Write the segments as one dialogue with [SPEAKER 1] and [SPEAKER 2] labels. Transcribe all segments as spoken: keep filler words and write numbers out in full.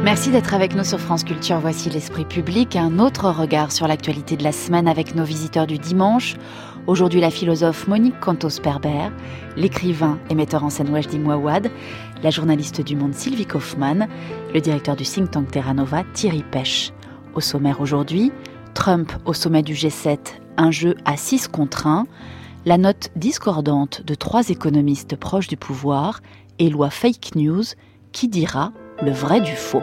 [SPEAKER 1] Merci d'être avec nous sur France Culture. Voici l'Esprit public, un autre regard sur l'actualité de la semaine avec nos visiteurs du dimanche. Aujourd'hui, la philosophe Monique Cantos-Perber, l'écrivain et metteur en scène Wajdi Mouawad, la journaliste du Monde Sylvie Kaufmann, le directeur du think tank Terra Nova Thierry Pech. Au sommaire aujourd'hui, Trump au sommet du G sept, un jeu à six contre un, la note discordante de trois économistes proches du pouvoir et loi fake news qui dira le vrai du faux.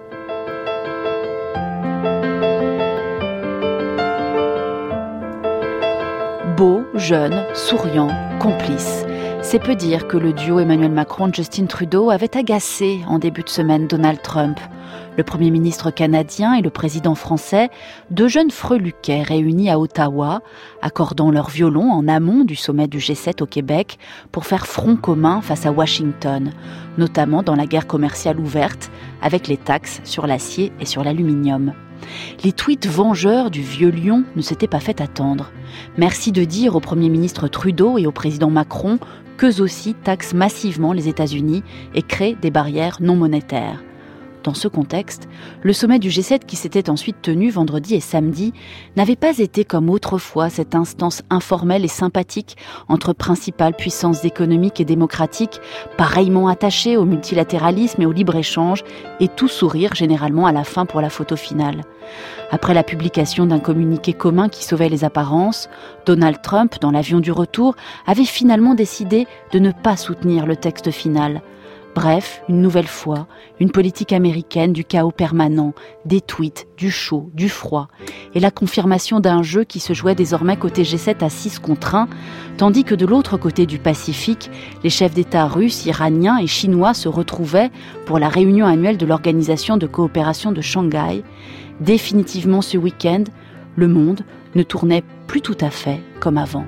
[SPEAKER 1] Beau, jeune, souriant, complice. C'est peu dire que le duo Emmanuel Macron-Justin Trudeau avait agacé en début de semaine Donald Trump. Le Premier ministre canadien et le président français, deux jeunes freluquets réunis à Ottawa, accordant leur violon en amont du sommet du G sept au Québec pour faire front commun face à Washington, notamment dans la guerre commerciale ouverte avec les taxes sur l'acier et sur l'aluminium. Les tweets vengeurs du vieux lion ne s'étaient pas fait attendre. Merci de dire au Premier ministre Trudeau et au président Macron qu'eux aussi taxent massivement les États-Unis et créent des barrières non monétaires. Dans ce contexte, le sommet du G sept qui s'était ensuite tenu vendredi et samedi n'avait pas été comme autrefois cette instance informelle et sympathique entre principales puissances économiques et démocratiques, pareillement attachées au multilatéralisme et au libre-échange, et tout sourire généralement à la fin pour la photo finale. Après la publication d'un communiqué commun qui sauvait les apparences, Donald Trump, dans l'avion du retour, avait finalement décidé de ne pas soutenir le texte final. Bref, une nouvelle fois, une politique américaine du chaos permanent, des tweets, du chaud, du froid, et la confirmation d'un jeu qui se jouait désormais côté G sept à six contre un, tandis que de l'autre côté du Pacifique, les chefs d'État russes, iraniens et chinois se retrouvaient pour la réunion annuelle de l'Organisation de coopération de Shanghai. Définitivement ce week-end, le monde ne tournait plus tout à fait comme avant.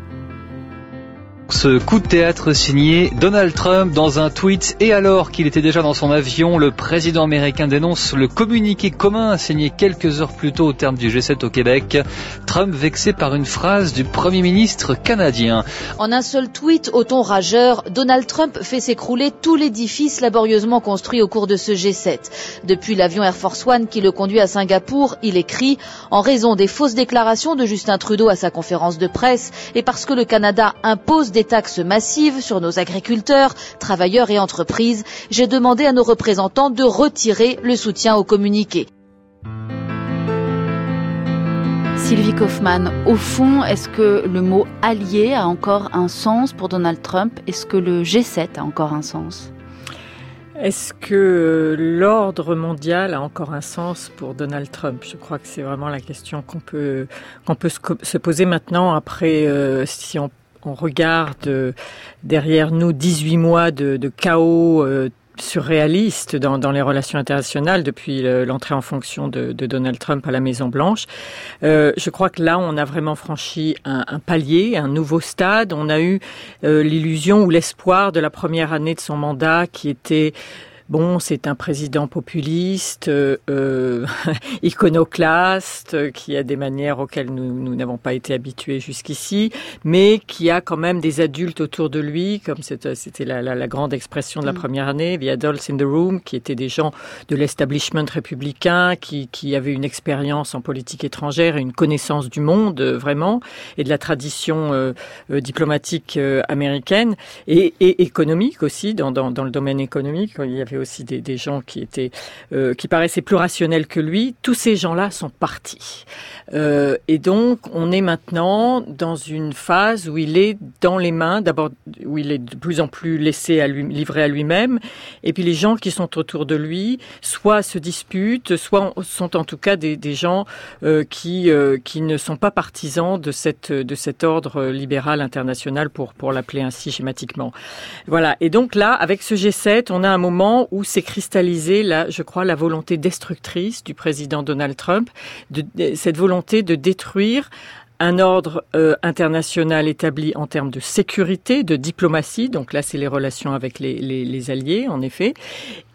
[SPEAKER 2] Ce coup de théâtre signé Donald Trump dans un tweet, et alors qu'il était déjà dans son avion, le président américain dénonce le communiqué commun signé quelques heures plus tôt au terme du G sept au Québec. Trump vexé par une phrase du Premier ministre canadien.
[SPEAKER 3] En un seul tweet au ton rageur, Donald Trump fait s'écrouler tout l'édifice laborieusement construit au cours de ce G sept. Depuis l'avion Air Force One qui le conduit à Singapour, il écrit « En raison des fausses déclarations de Justin Trudeau à sa conférence de presse et parce que le Canada impose des Des taxes massives sur nos agriculteurs, travailleurs et entreprises, j'ai demandé à nos représentants de retirer le soutien au communiqué. »
[SPEAKER 1] Sylvie Kaufmann, au fond, est-ce que le mot « allié » a encore un sens pour Donald Trump ? Est-ce que le G sept a encore un sens ?
[SPEAKER 4] Est-ce que l'ordre mondial a encore un sens pour Donald Trump ? Je crois que c'est vraiment la question qu'on peut, qu'on peut se poser maintenant après, euh, si on On regarde euh, derrière nous dix-huit mois de, de chaos euh, surréaliste dans, dans les relations internationales depuis le, l'entrée en fonction de, de Donald Trump à la Maison-Blanche. Euh, je crois que là, on a vraiment franchi un, un palier, un nouveau stade. On a eu euh, l'illusion ou l'espoir de la première année de son mandat qui était... Bon, c'est un président populiste, euh, euh, iconoclaste, qui a des manières auxquelles nous, nous n'avons pas été habitués jusqu'ici, mais qui a quand même des adultes autour de lui, comme c'était, c'était la, la, la grande expression de la première année, the adults in the room, qui étaient des gens de l'establishment républicain, qui, qui avaient une expérience en politique étrangère et une connaissance du monde, euh, vraiment, et de la tradition euh, euh, diplomatique euh, américaine, et, et économique aussi, dans, dans, dans le domaine économique. Il y avait aussi des, des gens qui étaient, euh, qui paraissaient plus rationnels que lui. Tous ces gens-là sont partis. Euh, et donc, on est maintenant dans une phase où il est dans les mains, d'abord, où il est de plus en plus laissé à lui, livré à lui-même. Et puis, les gens qui sont autour de lui, soit se disputent, soit sont en tout cas des, des gens euh, qui, euh, qui ne sont pas partisans de cette, de cet ordre libéral international, pour, pour l'appeler ainsi schématiquement. Voilà. Et donc là, avec ce G sept, on a un moment où s'est cristallisée, là, je crois, la volonté destructrice du président Donald Trump, de, de, cette volonté de détruire un ordre euh, international établi en termes de sécurité, de diplomatie. Donc là, c'est les relations avec les, les, les alliés, en effet.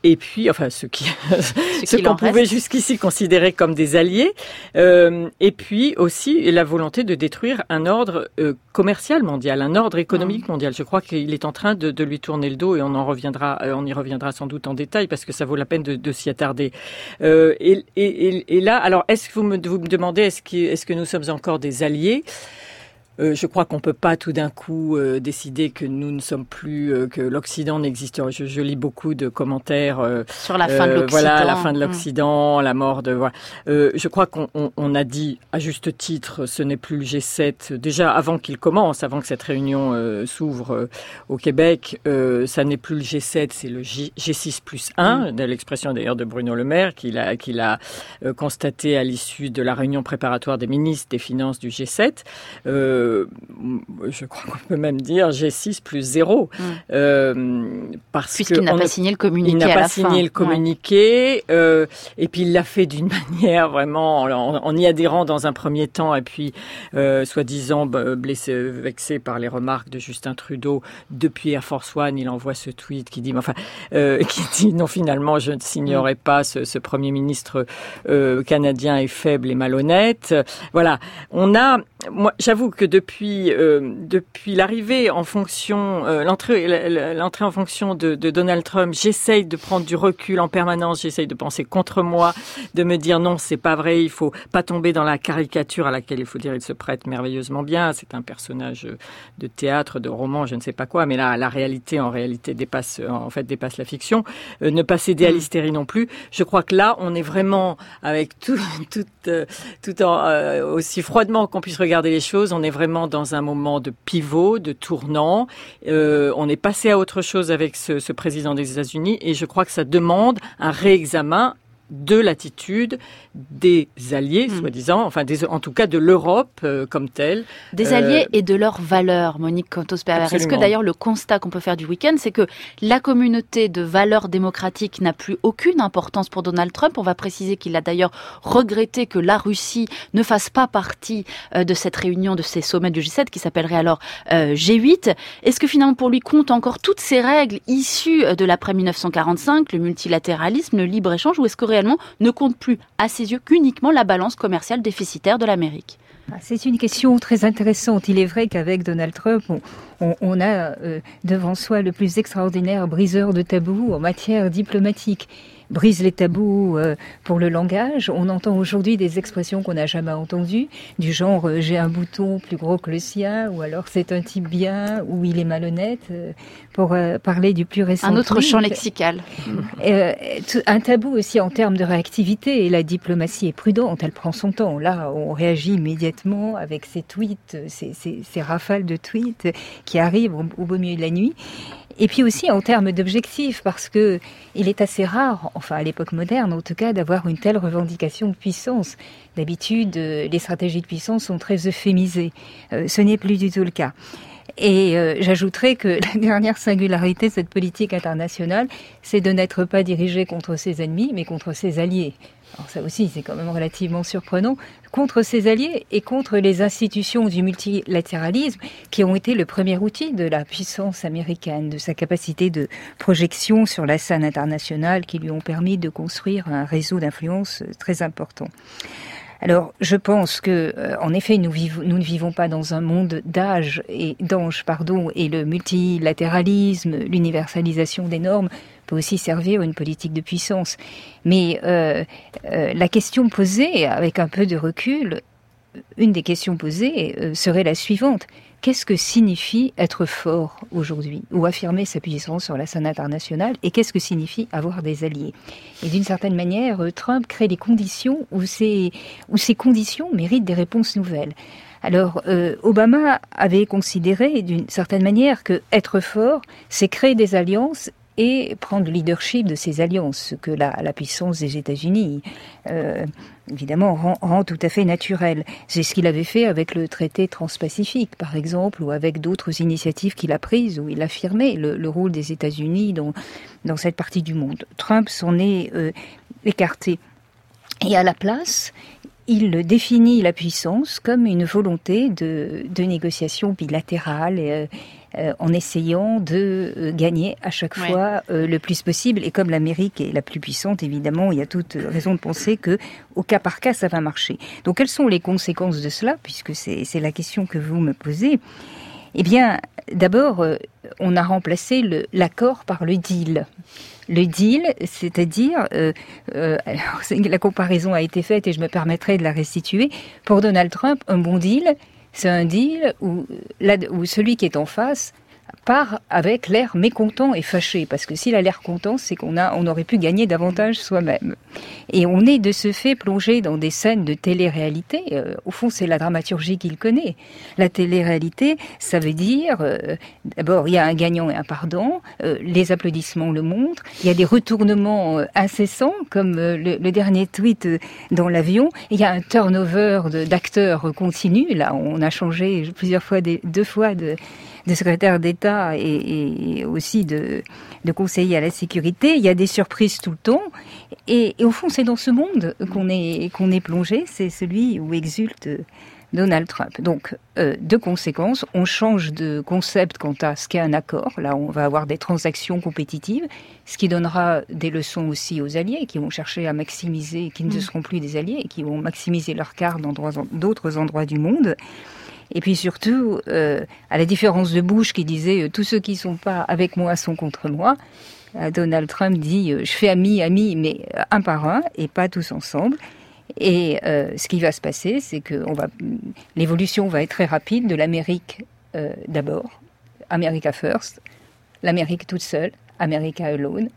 [SPEAKER 4] et puis, enfin, ceux qui,
[SPEAKER 1] Ce
[SPEAKER 4] ceux qu'on pouvait jusqu'ici considérer comme des alliés, euh, et puis aussi la volonté de détruire un ordre euh, commercial mondial, un ordre économique mmh. mondial. Je crois qu'il est en train de, de lui tourner le dos, et on en reviendra, euh, on y reviendra sans doute en détail parce que ça vaut la peine de, de s'y attarder. Euh, et, et, et là, alors, est-ce que vous me, vous me demandez, est-ce que, est-ce que nous sommes encore des alliés ? Euh, je crois qu'on peut pas tout d'un coup euh, décider que nous ne sommes plus, euh, que l'Occident n'existe. Je, je lis beaucoup de commentaires euh,
[SPEAKER 1] sur la fin de l'Occident.
[SPEAKER 4] Voilà, la fin de l'Occident, mmh. la mort de. Voilà. Euh, je crois qu'on on, on a dit à juste titre, ce n'est plus le G sept. Déjà avant qu'il commence, avant que cette réunion euh, s'ouvre euh, au Québec, euh, ça n'est plus le G sept, c'est le G six plus un. Mmh. De l'expression d'ailleurs de Bruno Le Maire qu'il a qu'il a euh, constaté à l'issue de la réunion préparatoire des ministres des Finances du G sept. Euh, je crois qu'on peut même dire G six plus zéro. Mmh. Euh, parce
[SPEAKER 1] Puisqu'il n'a pas
[SPEAKER 4] ne,
[SPEAKER 1] signé le communiqué
[SPEAKER 4] Il n'a
[SPEAKER 1] à
[SPEAKER 4] pas
[SPEAKER 1] la
[SPEAKER 4] signé
[SPEAKER 1] fin.
[SPEAKER 4] le communiqué. Ouais. Euh, et puis il l'a fait d'une manière vraiment en, en y adhérant dans un premier temps et puis euh, soi-disant blessé, vexé par les remarques de Justin Trudeau. Depuis Air Force One, il envoie ce tweet qui dit, enfin, euh, qui dit non, finalement, je ne signerai mmh. pas. Ce, ce Premier ministre euh, canadien est faible et malhonnête. Voilà. On a, moi, j'avoue que depuis euh, depuis l'arrivée en fonction euh, l'entrée l'entrée en fonction de, de Donald Trump, j'essaye de prendre du recul en permanence, j'essaye de penser contre moi, de me dire non, c'est pas vrai, il faut pas tomber dans la caricature à laquelle il faut dire il se prête merveilleusement bien, c'est un personnage de théâtre, de roman, je ne sais pas quoi, mais là la réalité en réalité dépasse en fait dépasse la fiction, euh, ne pas céder à l'hystérie non plus. Je crois que là on est vraiment avec tout tout euh, tout en, euh, aussi froidement qu'on puisse regarder les choses, on est vraiment dans un moment de pivot, de tournant. Euh, on est passé à autre chose avec ce, ce président des États-Unis et je crois que ça demande un réexamen de l'attitude des alliés, mmh. soi-disant, enfin, des, en tout cas de l'Europe euh, comme telle.
[SPEAKER 1] Des alliés euh, et de leurs valeurs, Monique Cantos-Pérez. Est-ce que d'ailleurs le constat qu'on peut faire du week-end, c'est que la communauté de valeurs démocratiques n'a plus aucune importance pour Donald Trump. On va préciser qu'il a d'ailleurs regretté que la Russie ne fasse pas partie euh, de cette réunion, de ces sommets du G sept, qui s'appellerait alors euh, G huit. Est-ce que finalement pour lui compte encore toutes ces règles issues de l'après dix-neuf cent quarante-cinq, le multilatéralisme, le libre-échange, ou est-ce que réellement ne compte plus à ses yeux qu'uniquement la balance commerciale déficitaire de l'Amérique?
[SPEAKER 5] C'est une question très intéressante. Il est vrai qu'avec Donald Trump, on, on, on a euh, devant soi le plus extraordinaire briseur de tabous en matière diplomatique. Brise les tabous euh, pour le langage. On entend aujourd'hui des expressions qu'on n'a jamais entendues, du genre euh, « j'ai un bouton plus gros que le sien » ou alors « c'est un type bien » ou « il est malhonnête euh, » pour euh, parler du plus récent.
[SPEAKER 1] Un autre
[SPEAKER 5] truc.
[SPEAKER 1] champ lexical.
[SPEAKER 5] Euh, un tabou aussi en termes de réactivité. Et la diplomatie est prudente, elle prend son temps. Là, on réagit immédiatement avec ces tweets, ces, ces, ces rafales de tweets qui arrivent au, au beau milieu de la nuit. Et puis aussi en termes d'objectifs, parce que il est assez rare, enfin à l'époque moderne en tout cas, d'avoir une telle revendication de puissance. D'habitude, les stratégies de puissance sont très euphémisées. Euh, ce n'est plus du tout le cas. Et euh, j'ajouterais que la dernière singularité de cette politique internationale, c'est de n'être pas dirigée contre ses ennemis, mais contre ses alliés. Alors ça aussi, c'est quand même relativement surprenant, contre ses alliés et contre les institutions du multilatéralisme qui ont été le premier outil de la puissance américaine, de sa capacité de projection sur la scène internationale qui lui ont permis de construire un réseau d'influence très important. Alors, je pense que, euh, en effet, nous, vivons, nous ne vivons pas dans un monde d'âge et d'ange, pardon, et le multilatéralisme, l'universalisation des normes peut aussi servir une politique de puissance. Mais euh, euh, la question posée, avec un peu de recul, une des questions posées euh, serait la suivante. Qu'est-ce que signifie être fort aujourd'hui ou affirmer sa puissance sur la scène internationale et qu'est-ce que signifie avoir des alliés? Et d'une certaine manière, Trump crée les conditions où ces, où ces conditions méritent des réponses nouvelles. Alors, euh, Obama avait considéré d'une certaine manière que être fort, c'est créer des alliances et prendre le leadership de ces alliances, ce que la, la puissance des États-Unis, euh, évidemment, rend, rend tout à fait naturel. C'est ce qu'il avait fait avec le traité transpacifique, par exemple, ou avec d'autres initiatives qu'il a prises, où il affirmait le, le rôle des États-Unis dans, dans cette partie du monde. Trump s'en est euh, écarté. Et à la place, il définit la puissance comme une volonté de, de négociation bilatérale, euh, euh, en essayant de euh, gagner à chaque ouais. fois euh, le plus possible. Et comme l'Amérique est la plus puissante, évidemment, il y a toute raison de penser que au cas par cas, ça va marcher. Donc, quelles sont les conséquences de cela, puisque c'est, c'est la question que vous me posez? Eh bien, d'abord, euh, on a remplacé le, l'accord par le deal. Le deal, c'est-à-dire, euh, euh, alors, la comparaison a été faite et je me permettrai de la restituer. Pour Donald Trump, un bon deal, c'est un deal où, là, où celui qui est en face part avec l'air mécontent et fâché, parce que s'il a l'air content, c'est qu'on a, on aurait pu gagner davantage soi-même. Et on est de ce fait plongé dans des scènes de télé-réalité. Euh, au fond, c'est la dramaturgie qu'il connaît. La télé-réalité, ça veut dire, euh, d'abord, il y a un gagnant et un perdant, euh, les applaudissements le montrent, il y a des retournements euh, incessants, comme euh, le, le dernier tweet euh, dans l'avion, il y a un turnover de, d'acteurs continu. Là, on a changé plusieurs fois, des, deux fois de de secrétaire d'État et, et aussi de, de conseiller à la sécurité. Il y a des surprises tout le temps. Et, et au fond, c'est dans ce monde qu'on est, qu'on est plongé. C'est celui où exulte Donald Trump. Donc, euh, de conséquence, on change de concept quant à ce qu'est un accord. Là, on va avoir des transactions compétitives, ce qui donnera des leçons aussi aux alliés qui vont chercher à maximiser, qui ne mmh. seront plus des alliés, et qui vont maximiser leur carte dans d'autres endroits du monde. Et puis surtout, euh, à la différence de Bush qui disait euh, « tous ceux qui ne sont pas avec moi sont contre moi », Donald Trump dit euh, « je fais amis, amis, mais un par un et pas tous ensemble ». Et euh, ce qui va se passer, c'est que on va, l'évolution va être très rapide de l'Amérique euh, d'abord, America First, l'Amérique toute seule, America Alone.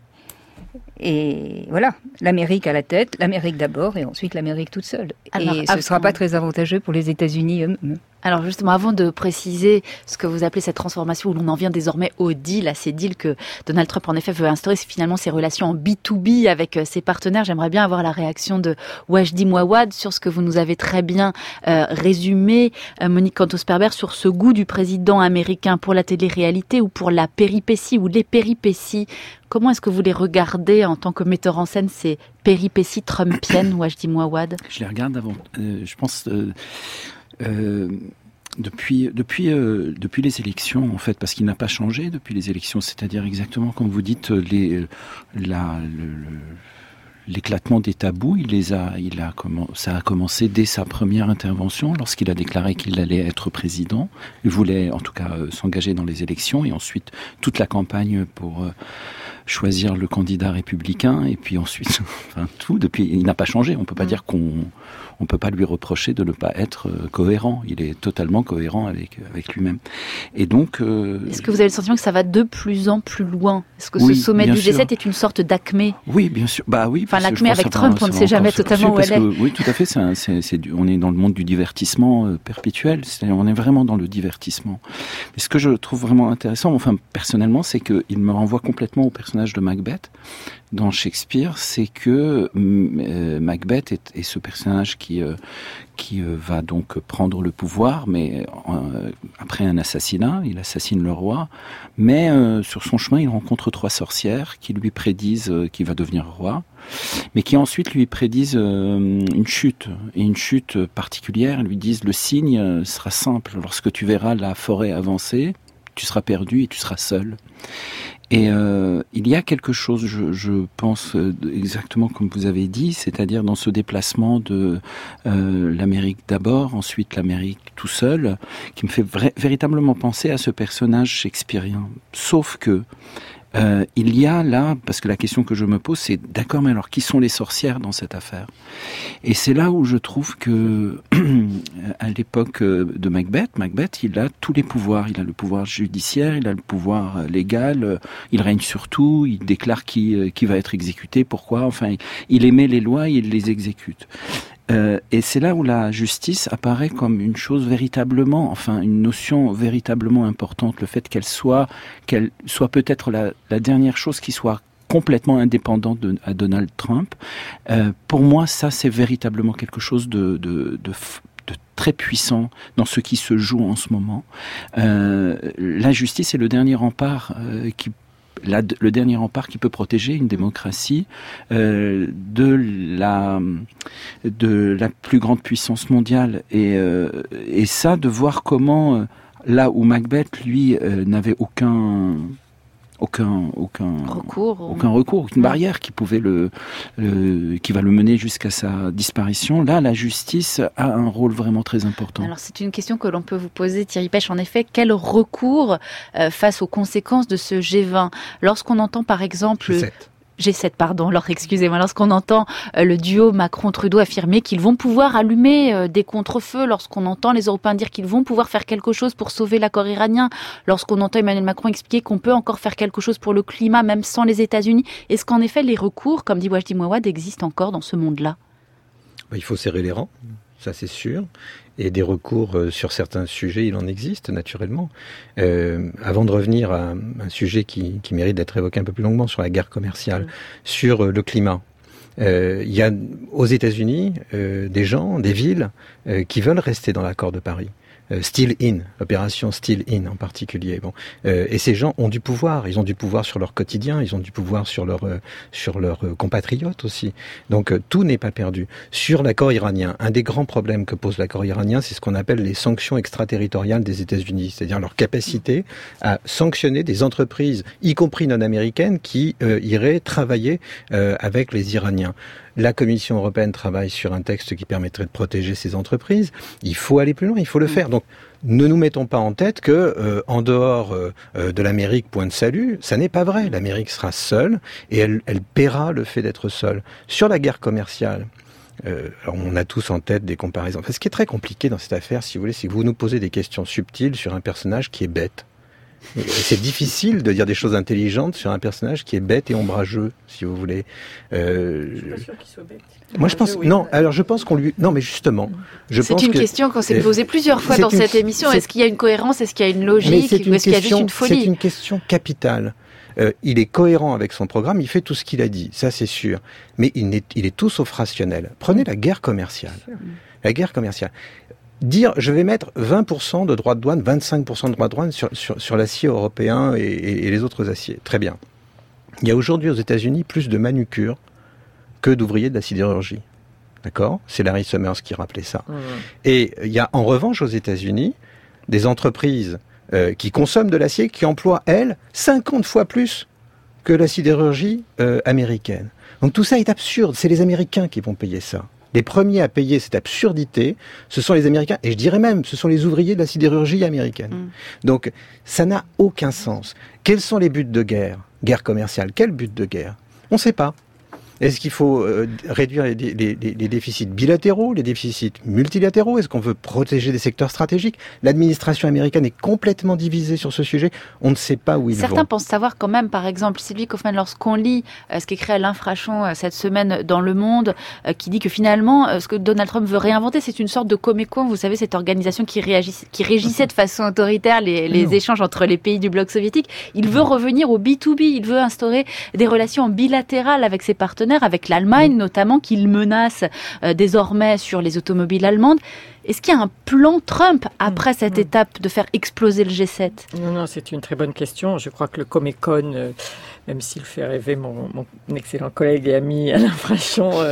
[SPEAKER 5] Et voilà, l'Amérique à la tête, l'Amérique d'abord et ensuite l'Amérique toute seule. Alors, et ce ne sera pas très avantageux pour les États-Unis eux-mêmes.
[SPEAKER 1] Alors justement, avant de préciser ce que vous appelez cette transformation où l'on en vient désormais au deal, à ces deals que Donald Trump en effet veut instaurer, c'est finalement ses relations en B deux B avec ses partenaires. J'aimerais bien avoir la réaction de Wajdi Mouawad sur ce que vous nous avez très bien euh, résumé, euh, Monique Cantos-Perber, sur ce goût du président américain pour la télé-réalité ou pour la péripétie ou les péripéties. Comment est-ce que vous les regardez en tant que metteur en scène, ces péripéties trumpiennes, Wajdi Mouawad?
[SPEAKER 6] Je les regarde avant, euh, je pense... Euh... Euh, depuis depuis euh, depuis les élections en fait, parce qu'il n'a pas changé depuis les élections, c'est-à-dire exactement comme vous dites, les la le, le l'éclatement des tabous, il les a, il a comment, ça a commencé dès sa première intervention, lorsqu'il a déclaré qu'il allait être président. Il voulait, en tout cas, euh, s'engager dans les élections, et ensuite toute la campagne pour euh, choisir le candidat républicain, et puis ensuite, enfin tout. Depuis, il n'a pas changé. On peut pas mmh. dire qu'on, on peut pas lui reprocher de ne pas être euh, cohérent. Il est totalement cohérent avec avec lui-même. Et donc, euh,
[SPEAKER 1] est-ce que vous avez le sentiment que ça va de plus en plus loin? Est-ce que
[SPEAKER 6] oui,
[SPEAKER 1] ce sommet du G sept
[SPEAKER 6] sûr.
[SPEAKER 1] est une sorte d'acmé?
[SPEAKER 6] Oui, bien sûr. Bah oui.
[SPEAKER 1] Enfin, l'acmé avec Trump, on ne sait jamais totalement où elle est.
[SPEAKER 6] Oui, tout à fait. C'est, un, c'est, c'est du, on est dans le monde du divertissement euh, perpétuel. C'est-à-dire, on est vraiment dans le divertissement. Mais ce que je trouve vraiment intéressant, enfin personnellement, c'est que il me renvoie complètement au personnage de Macbeth dans Shakespeare. C'est que euh, Macbeth est, est ce personnage qui euh, qui euh, va donc prendre le pouvoir, mais euh, après un assassinat, il assassine le roi. Mais euh, sur son chemin, il rencontre trois sorcières qui lui prédisent euh, qu'il va devenir roi, mais qui ensuite lui prédisent euh, une chute, et une chute particulière. Elles lui disent: le signe sera simple, lorsque tu verras la forêt avancer, tu seras perdu et tu seras seul. Et euh, il y a quelque chose, je, je pense, exactement comme vous avez dit, c'est-à-dire dans ce déplacement de euh, l'Amérique d'abord, ensuite l'Amérique tout seul, qui me fait vra- véritablement penser à ce personnage shakespearien. Sauf que Euh, il y a là, parce que la question que je me pose, c'est d'accord, mais alors qui sont les sorcières dans cette affaire? Et c'est là où je trouve que, à l'époque de Macbeth, Macbeth, il a tous les pouvoirs. Il a le pouvoir judiciaire, il a le pouvoir légal, il règne sur tout, il déclare qui, qui va être exécuté, pourquoi, enfin, il émet les lois et il les exécute. Euh, et c'est là où la justice apparaît comme une chose véritablement, enfin une notion véritablement importante, le fait qu'elle soit, qu'elle soit peut-être la, la dernière chose qui soit complètement indépendante de, à Donald Trump. Euh, pour moi, ça c'est véritablement quelque chose de, de, de, de très puissant dans ce qui se joue en ce moment. Euh, la justice est le dernier rempart euh, qui La, le dernier rempart qui peut protéger une démocratie euh, de la de la plus grande puissance mondiale, et euh, et ça, de voir comment euh, Là où Macbeth, lui, euh, n'avait aucun... aucun aucun
[SPEAKER 1] recours,
[SPEAKER 6] aucun recours, aucune barrière qui pouvait le, le qui va le mener jusqu'à sa disparition. Là, la justice a un rôle vraiment très important.
[SPEAKER 1] Alors c'est une question que l'on peut vous poser, Thierry Pêche. En effet, quel recours euh, face aux conséquences de ce G vingt? Lorsqu'on entend par exemple
[SPEAKER 7] G sept.
[SPEAKER 1] G sept, pardon, alors excusez-moi, lorsqu'on entend euh, le duo Macron-Trudeau affirmer qu'ils vont pouvoir allumer euh, des contre-feux, lorsqu'on entend les Européens dire qu'ils vont pouvoir faire quelque chose pour sauver l'accord iranien, lorsqu'on entend Emmanuel Macron expliquer qu'on peut encore faire quelque chose pour le climat, même sans les États-Unis, est-ce qu'en effet les recours, comme dit Wajdi Mouawad, existent encore dans ce monde-là?
[SPEAKER 7] Il faut serrer les rangs, ça c'est sûr. Et des recours euh, sur certains sujets, il en existe naturellement. Euh, avant de revenir à un sujet qui, qui mérite d'être évoqué un peu plus longuement sur la guerre commerciale, mmh. sur euh, le climat. Euh, il y a aux États-Unis euh, des gens, des villes euh, qui veulent rester dans l'accord de Paris. Euh, Steel In, l'opération Steel In en particulier. Bon, euh, et ces gens ont du pouvoir. Ils ont du pouvoir sur leur quotidien. Ils ont du pouvoir sur leurs euh, sur leurs euh, compatriotes aussi. Donc euh, tout n'est pas perdu. Sur l'accord iranien, un des grands problèmes que pose l'accord iranien, c'est ce qu'on appelle les sanctions extraterritoriales des États-Unis, c'est-à-dire leur capacité à sanctionner des entreprises, y compris non américaines, qui euh, iraient travailler euh, avec les Iraniens. La Commission européenne travaille sur un texte qui permettrait de protéger ces entreprises. Il faut aller plus loin, il faut le faire. Donc, ne nous mettons pas en tête que, euh, en dehors euh, de l'Amérique, point de salut, ça n'est pas vrai. L'Amérique sera seule et elle, elle paiera le fait d'être seule. Sur la guerre commerciale, euh, alors on a tous en tête des comparaisons. Enfin, ce qui est très compliqué dans cette affaire, si vous voulez, c'est que vous nous posez des questions subtiles sur un personnage qui est bête. C'est difficile de dire des choses intelligentes sur un personnage qui est bête et ombrageux, si vous voulez. Euh,
[SPEAKER 4] je suis pas sûr qu'il soit bête.
[SPEAKER 7] Moi, je pense oui, non. Alors, je pense qu'on lui. Non, mais justement, je
[SPEAKER 1] c'est
[SPEAKER 7] pense
[SPEAKER 1] une
[SPEAKER 7] que...
[SPEAKER 1] question qu'on s'est posée plusieurs fois dans
[SPEAKER 7] une...
[SPEAKER 1] cette émission.
[SPEAKER 7] C'est...
[SPEAKER 1] Est-ce qu'il y a une cohérence? Est-ce qu'il y a une logique?
[SPEAKER 7] Mais c'est une
[SPEAKER 1] ou est-ce
[SPEAKER 7] question...
[SPEAKER 1] qu'il y a juste une folie?
[SPEAKER 7] C'est une question capitale. Euh, il est cohérent avec son programme. Il fait tout ce qu'il a dit. Ça, c'est sûr. Mais il est, il est tout sauf rationnel. Prenez la guerre commerciale. La guerre commerciale. Dire, je vais mettre vingt pour cent de droits de douane, vingt-cinq pour cent de droits de douane sur, sur, sur l'acier européen et, et, et les autres aciers. Très bien. Il y a aujourd'hui aux États-Unis plus de manucures que d'ouvriers de la sidérurgie. D'accord ? C'est Larry Summers qui rappelait ça. Mmh. Et il y a en revanche aux États-Unis des entreprises euh, qui consomment de l'acier qui emploient, elles, cinquante fois plus que la sidérurgie euh, américaine. Donc tout ça est absurde. C'est les Américains qui vont payer ça. Les premiers à payer cette absurdité, ce sont les Américains, et je dirais même, ce sont les ouvriers de la sidérurgie américaine. Mmh. Donc, ça n'a aucun sens. Quels sont les buts de guerre ? Guerre commerciale, quel but de guerre ? On ne sait pas. Est-ce qu'il faut euh, réduire les, les, les, les déficits bilatéraux, les déficits multilatéraux ? Est-ce qu'on veut protéger des secteurs stratégiques ? L'administration américaine est complètement divisée sur ce sujet. On ne sait pas où ils
[SPEAKER 1] Certains
[SPEAKER 7] vont.
[SPEAKER 1] Certains pensent savoir quand même, par exemple, Sylvie Kaufmann, lorsqu'on lit euh, ce qu'écrit Alain Frachon euh, cette semaine dans Le Monde, euh, qui dit que finalement, euh, ce que Donald Trump veut réinventer, c'est une sorte de Comecon, vous savez, cette organisation qui, réagisse, qui régissait de façon autoritaire les, les échanges entre les pays du bloc soviétique. Il veut revenir au B deux B, il veut instaurer des relations bilatérales avec ses partenaires, avec l'Allemagne notamment, qu'il menace euh, désormais sur les automobiles allemandes. Est-ce qu'il y a un plan Trump après cette mmh. étape de faire exploser le G sept ?
[SPEAKER 4] Non, non, c'est une très bonne question. Je crois que le Comecon, euh, même s'il fait rêver mon, mon excellent collègue et ami Alain Frachon, euh,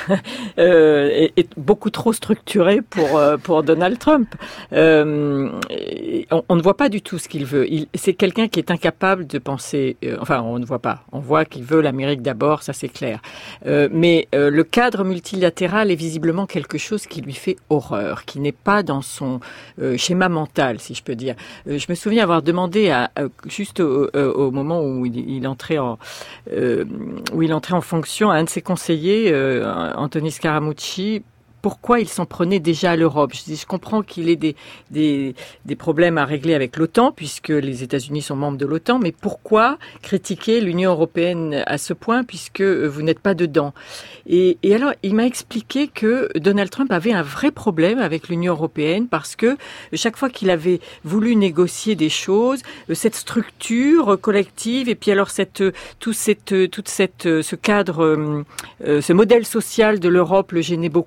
[SPEAKER 4] euh, est, est beaucoup trop structuré pour, euh, pour Donald Trump. Euh, on, on ne voit pas du tout ce qu'il veut. Il, c'est quelqu'un qui est incapable de penser... Euh, enfin, on ne voit pas. On voit qu'il veut l'Amérique d'abord, ça c'est clair. Euh, mais euh, le cadre multilatéral est visiblement quelque chose qui lui fait horreur, qui n'est pas dans son euh, schéma mental, si je peux dire. Euh, je me souviens avoir demandé, à, à, juste au, au moment où il, il entrait en euh, où il entrait en fonction, à un de ses conseillers, euh, Anthony Scaramucci, pourquoi il s'en prenait déjà à l'Europe. Je dis, je comprends qu'il ait des, des, des problèmes à régler avec l'OTAN, puisque les États-Unis sont membres de l'OTAN, mais pourquoi critiquer l'Union européenne à ce point, puisque vous n'êtes pas dedans ? Et, et alors, il m'a expliqué que Donald Trump avait un vrai problème avec l'Union européenne, parce que chaque fois qu'il avait voulu négocier des choses, cette structure collective, et puis alors cette, tout cette, toute cette, ce cadre, ce modèle social de l'Europe le gênait beaucoup aussi.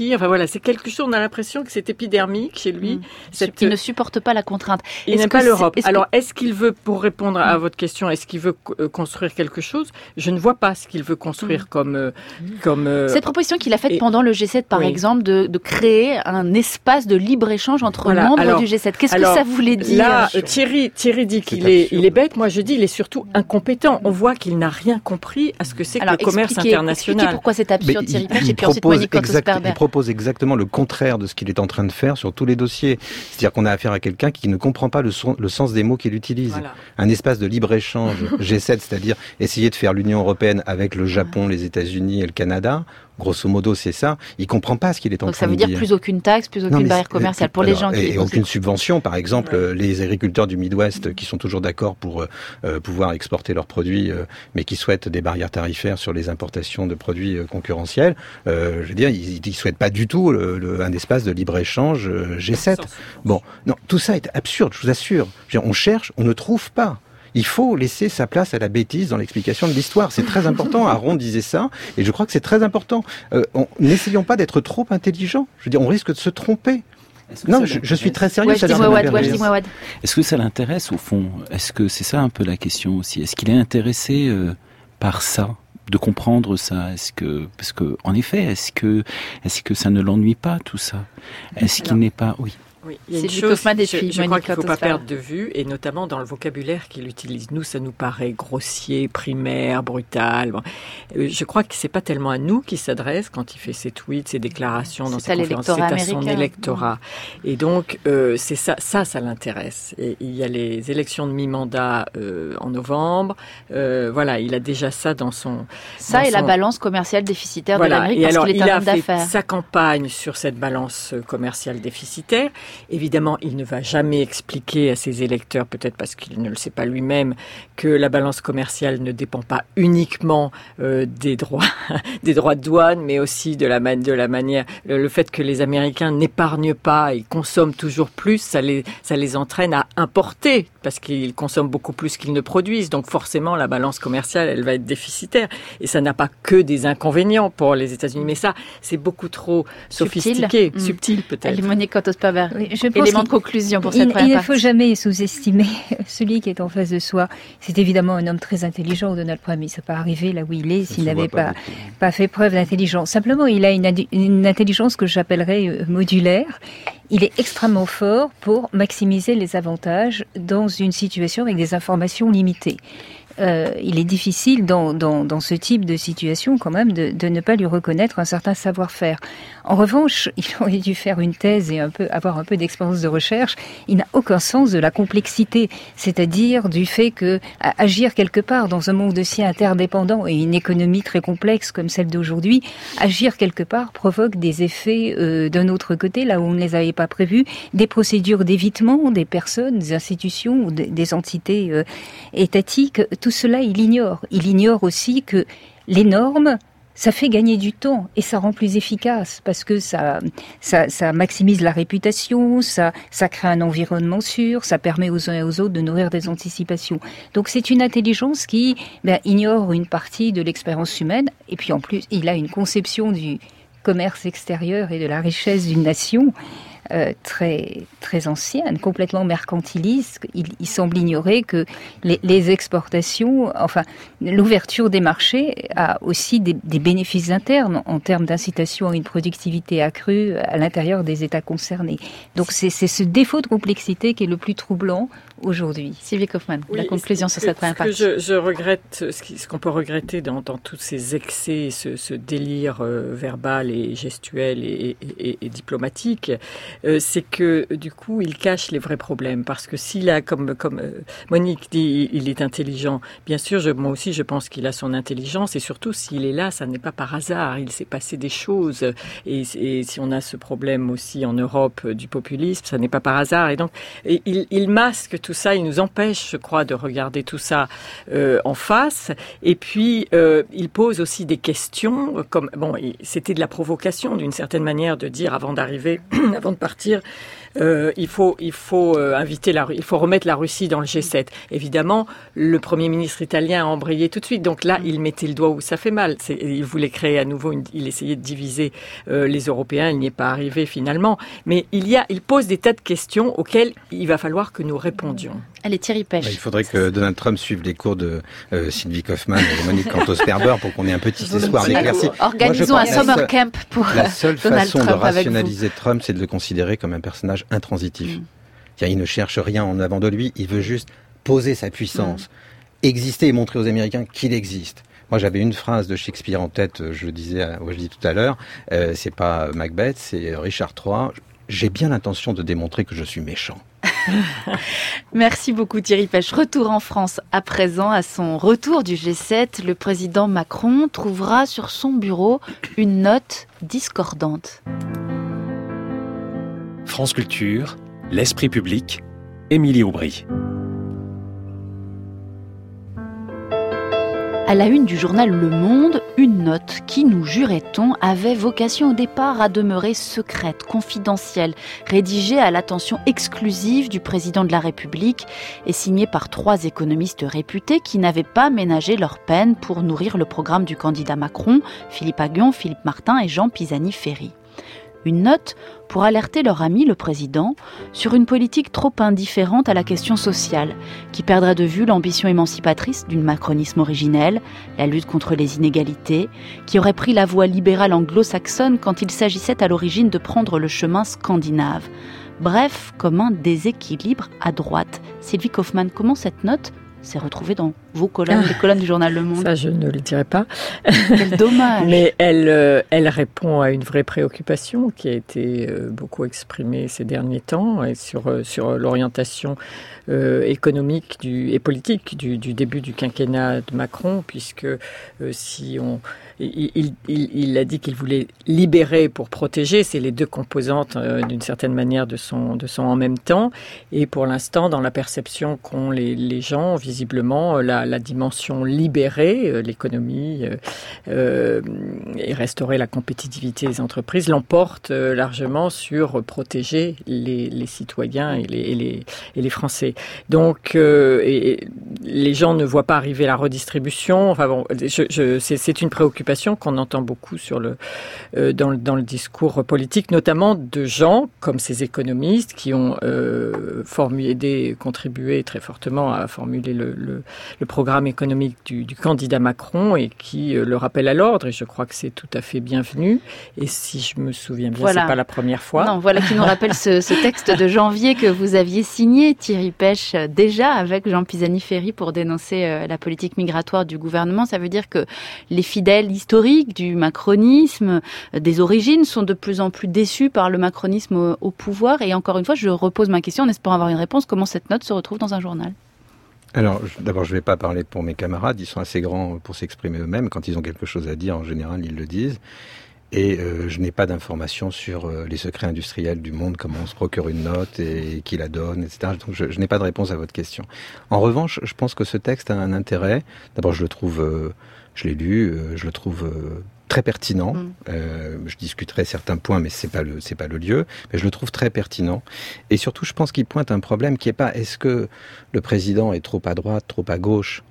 [SPEAKER 4] Russie. Enfin voilà, c'est quelque chose, on a l'impression que c'est épidermique chez lui.
[SPEAKER 1] Mmh.
[SPEAKER 4] Cette...
[SPEAKER 1] Il ne supporte pas la contrainte.
[SPEAKER 4] Il n'aime pas l'Europe. Est-ce Alors, que... est-ce qu'il veut, pour répondre à votre question, est-ce qu'il veut construire quelque chose? Je ne vois pas ce qu'il veut construire mmh. comme... Euh, comme euh...
[SPEAKER 1] Cette proposition qu'il a faite et... pendant le G sept, par oui. exemple, de, de créer un espace de libre-échange entre voilà. membres alors, du G sept. Qu'est-ce alors, que ça voulait dire?
[SPEAKER 4] Là, Thierry, Thierry dit qu'il est, il est bête. Moi, je dis il est surtout incompétent. On voit qu'il n'a rien compris à ce que c'est alors, que le commerce international.
[SPEAKER 1] Expliquez pourquoi c'est absurde, Thierry Pech, et puis ensuite Monique
[SPEAKER 7] exact, Il propose exactement le contraire de ce qu'il est en train de faire sur tous les dossiers. C'est-à-dire qu'on a affaire à quelqu'un qui ne comprend pas le, son, le sens des mots qu'il utilise. Voilà. Un espace de libre-échange G sept, c'est-à-dire essayer de faire l'Union européenne avec le Japon, les États-Unis et le Canada. Grosso modo, c'est ça. Il comprend pas ce qu'il est en
[SPEAKER 1] Donc
[SPEAKER 7] train de dire.
[SPEAKER 1] Donc ça veut dire plus aucune taxe, plus aucune non, barrière commerciale pour alors, les gens qui...
[SPEAKER 7] Et aucune subvention. Par exemple, ouais. les agriculteurs du Midwest qui sont toujours d'accord pour euh, pouvoir exporter leurs produits, euh, mais qui souhaitent des barrières tarifaires sur les importations de produits euh, concurrentiels, euh, je veux dire, ils, ils souhaitent pas du tout le, le, un espace de libre-échange euh, G sept. Bon, non, tout ça est absurde, je vous assure. Je veux dire, on cherche, on ne trouve pas. Il faut laisser sa place à la bêtise dans l'explication de l'histoire. C'est très important. Aaron disait ça, et je crois que c'est très important. Euh, on, n'essayons pas d'être trop intelligents. Je veux dire, on risque de se tromper. Non, je, je suis très sérieux.
[SPEAKER 1] Ouais, ça je ouais, ouais, je ouais,
[SPEAKER 6] Est-ce que ça l'intéresse au fond? Est-ce que c'est ça un peu la question aussi? Est-ce qu'il est intéressé euh, par ça? De comprendre ça, est-ce que parce que en effet, est-ce que est-ce que ça ne l'ennuie pas tout ça? Est-ce qu'il n'est pas oui?
[SPEAKER 4] Oui, il y a une chose, je, je crois qu'il ne faut pas perdre de vue, et notamment dans le vocabulaire qu'il utilise. Nous, ça nous paraît grossier, primaire, brutal. Bon. Je crois que c'est pas tellement à nous qu'il s'adresse quand il fait ses tweets, ses déclarations dans ses conférences. C'est à son électorat. Et donc, euh, c'est ça, ça, ça l'intéresse. Et il y a les élections de mi-mandat euh, en novembre. Euh, voilà, il a déjà ça dans son.
[SPEAKER 1] Ça
[SPEAKER 4] dans
[SPEAKER 1] et
[SPEAKER 4] son...
[SPEAKER 1] la balance commerciale déficitaire
[SPEAKER 4] voilà.
[SPEAKER 1] de l'Amérique,
[SPEAKER 4] et
[SPEAKER 1] parce
[SPEAKER 4] alors,
[SPEAKER 1] qu'il est
[SPEAKER 4] il
[SPEAKER 1] un
[SPEAKER 4] a
[SPEAKER 1] homme
[SPEAKER 4] fait
[SPEAKER 1] d'affaires.
[SPEAKER 4] Sa campagne sur cette balance commerciale déficitaire. Évidemment, il ne va jamais expliquer à ses électeurs, peut-être parce qu'il ne le sait pas lui-même, que la balance commerciale ne dépend pas uniquement euh, des droits, des droits de douane, mais aussi de la, man- de la manière, le, le fait que les Américains n'épargnent pas et consomment toujours plus, ça les, ça les entraîne à importer, parce qu'ils consomment beaucoup plus qu'ils ne produisent. Donc forcément, la balance commerciale, elle va être déficitaire. Et ça n'a pas que des inconvénients pour les États-Unis. Mais ça, c'est beaucoup trop sophistiqué, subtil, subtil mmh. peut-être.
[SPEAKER 1] Monique Otto-Spaber.
[SPEAKER 5] Oui, je pense
[SPEAKER 1] élément de conclusion pour cette
[SPEAKER 5] il,
[SPEAKER 1] première
[SPEAKER 5] il
[SPEAKER 1] partie.
[SPEAKER 5] Il ne faut jamais sous-estimer celui qui est en face de soi. C'est évidemment un homme très intelligent, Donald Trump. Il ne serait pas arrivé là où il est s'il n'avait pas, pas, pas fait preuve d'intelligence. Simplement, il a une, une intelligence que j'appellerais modulaire. Il est extrêmement fort pour maximiser les avantages dans une situation avec des informations limitées. Euh, il est difficile dans, dans, dans ce type de situation quand même de, de ne pas lui reconnaître un certain savoir-faire. En revanche, il aurait dû faire une thèse et un peu, avoir un peu d'expérience de recherche. Il n'a aucun sens de la complexité, c'est-à-dire du fait que agir quelque part dans un monde aussi interdépendant et une économie très complexe comme celle d'aujourd'hui, agir quelque part provoque des effets euh, d'un autre côté, là où on ne les avait pas prévus, des procédures d'évitement des personnes, des institutions ou des, des entités euh, étatiques. Tout cela, il ignore. Il ignore aussi que les normes, ça fait gagner du temps et ça rend plus efficace parce que ça, ça, ça maximise la réputation, ça, ça crée un environnement sûr, ça permet aux uns et aux autres de nourrir des anticipations. Donc c'est une intelligence qui ben, ignore une partie de l'expérience humaine et puis en plus, il a une conception du commerce extérieur et de la richesse d'une nation Euh, très très ancienne, complètement mercantiliste. Il, il semble ignorer que les, les exportations, enfin l'ouverture des marchés a aussi des, des bénéfices internes en termes d'incitation à une productivité accrue à l'intérieur des États concernés. Donc c'est, c'est ce défaut de complexité qui est le plus troublant aujourd'hui.
[SPEAKER 1] Sylvie Kaufmann,
[SPEAKER 4] oui,
[SPEAKER 1] la conclusion
[SPEAKER 4] sur
[SPEAKER 1] cette première partie.
[SPEAKER 4] Ce que je, je regrette, ce, qui, ce qu'on peut regretter dans, dans tous ces excès, ce, ce délire euh, verbal et gestuel et, et, et, et diplomatique, euh, c'est que du coup, il cache les vrais problèmes. Parce que s'il a, comme, comme euh, Monique dit, il est intelligent. Bien sûr, je, moi aussi, je pense qu'il a son intelligence. Et surtout, s'il est là, ça n'est pas par hasard. Il s'est passé des choses. Et, et si on a ce problème aussi en Europe du populisme, ça n'est pas par hasard. Et donc, et, il, il masque tout ça, il nous empêche, je crois, de regarder tout ça euh, en face. Et puis, euh, il pose aussi des questions, comme bon, c'était de la provocation d'une certaine manière de dire avant d'arriver, avant de partir. Euh, il faut, il faut euh, inviter la, il faut remettre la Russie dans le G sept. Évidemment, le Premier ministre italien a embrayé tout de suite. Donc là, il mettait le doigt où ça fait mal. C'est, il voulait créer à nouveau, une, il essayait de diviser euh, les Européens. Il n'y est pas arrivé finalement. Mais il y a, il pose des tas de questions auxquelles il va falloir que nous répondions.
[SPEAKER 1] Allez, Thierry Pech.
[SPEAKER 7] Il faudrait que Donald Trump suive les cours de euh, Sylvie Kaufmann et Monique Cantos-Berber pour qu'on ait un petit espoir d'éclaircie.
[SPEAKER 1] Organisons un summer camp pour
[SPEAKER 7] La seule
[SPEAKER 1] Donald
[SPEAKER 7] façon
[SPEAKER 1] Trump
[SPEAKER 7] de rationaliser Trump, c'est de le considérer comme un personnage intransitif. Mm. Il ne cherche rien en avant de lui, il veut juste poser sa puissance, mm. exister et montrer aux Américains qu'il existe. Moi, j'avais une phrase de Shakespeare en tête, je le disais, je le dis tout à l'heure, euh, c'est pas Macbeth, c'est Richard trois. J'ai bien l'intention de démontrer que je suis méchant.
[SPEAKER 1] Merci beaucoup Thierry Pech. Retour en France à présent. À son retour du G sept, le président Macron trouvera sur son bureau une note discordante.
[SPEAKER 8] France Culture, l'esprit public, Émilie Aubry.
[SPEAKER 1] À la une du journal Le Monde, une note qui, nous jurait-on, avait vocation au départ à demeurer secrète, confidentielle, rédigée à l'attention exclusive du président de la République et signée par trois économistes réputés qui n'avaient pas ménagé leur peine pour nourrir le programme du candidat Macron, Philippe Aghion, Philippe Martin et Jean Pisani-Ferry. Une note pour alerter leur ami le président sur une politique trop indifférente à la question sociale, qui perdrait de vue l'ambition émancipatrice d'une macronisme originel, la lutte contre les inégalités, qui aurait pris la voie libérale anglo-saxonne quand il s'agissait à l'origine de prendre le chemin scandinave. Bref, comme un déséquilibre à droite. Sylvie Kaufmann, comment cette note s'est retrouvée dans vos colonnes, les colonnes du journal Le Monde?
[SPEAKER 4] Ça, je ne le dirai pas.
[SPEAKER 1] Quel dommage.
[SPEAKER 4] Mais elle, euh, elle répond à une vraie préoccupation qui a été euh, beaucoup exprimée ces derniers temps et sur, euh, sur l'orientation euh, économique du, et politique du, du début du quinquennat de Macron, puisque euh, si on... Il, il, il, il a dit qu'il voulait libérer pour protéger, c'est les deux composantes euh, d'une certaine manière de son, de son en même temps. Et pour l'instant, dans la perception qu'ont les, les gens, visiblement, la, la dimension libérée, euh, l'économie euh, euh, et restaurer la compétitivité des entreprises l'emporte euh, largement sur protéger les, les citoyens et les, et, les, et les Français. Donc, euh, et, et les gens ne voient pas arriver la redistribution. Enfin bon, je, je, c'est, c'est une préoccupation qu'on entend beaucoup sur le, euh, dans, le, dans le discours politique, notamment de gens comme ces économistes qui ont euh, formulé, aidé, contribué très fortement à formuler le, le, le programme économique du, du candidat Macron et qui euh, le rappellent à l'ordre. Et je crois que c'est tout à fait bienvenu. Et si je me souviens bien, voilà. C'est pas la première fois.
[SPEAKER 1] Non, voilà qui nous rappelle ce, ce texte de janvier que vous aviez signé, Thierry Pech, déjà avec Jean Pisani-Ferry pour dénoncer euh, la politique migratoire du gouvernement. Ça veut dire que les fidèles historiques du macronisme, des origines, sont de plus en plus déçus par le macronisme au, au pouvoir. Et encore une fois, je repose ma question en espérant avoir une réponse. Comment cette note se retrouve dans un journal ?
[SPEAKER 7] Alors, d'abord, je ne vais pas parler pour mes camarades. Ils sont assez grands pour s'exprimer eux-mêmes. Quand ils ont quelque chose à dire, en général, ils le disent. Et euh, je n'ai pas d'informations sur euh, les secrets industriels du monde, comment on se procure une note et qui la donne, et cetera. Donc, je, je n'ai pas de réponse à votre question. En revanche, je pense que ce texte a un intérêt. D'abord, je le trouve... Euh, Je l'ai lu, euh, je le trouve euh, très pertinent. Mmh. Euh, je discuterai certains points, mais c'est pas le c'est pas le lieu. Mais je le trouve très pertinent. Et surtout, je pense qu'il pointe un problème qui est pas est-ce que le président est trop à droite, trop à gauche.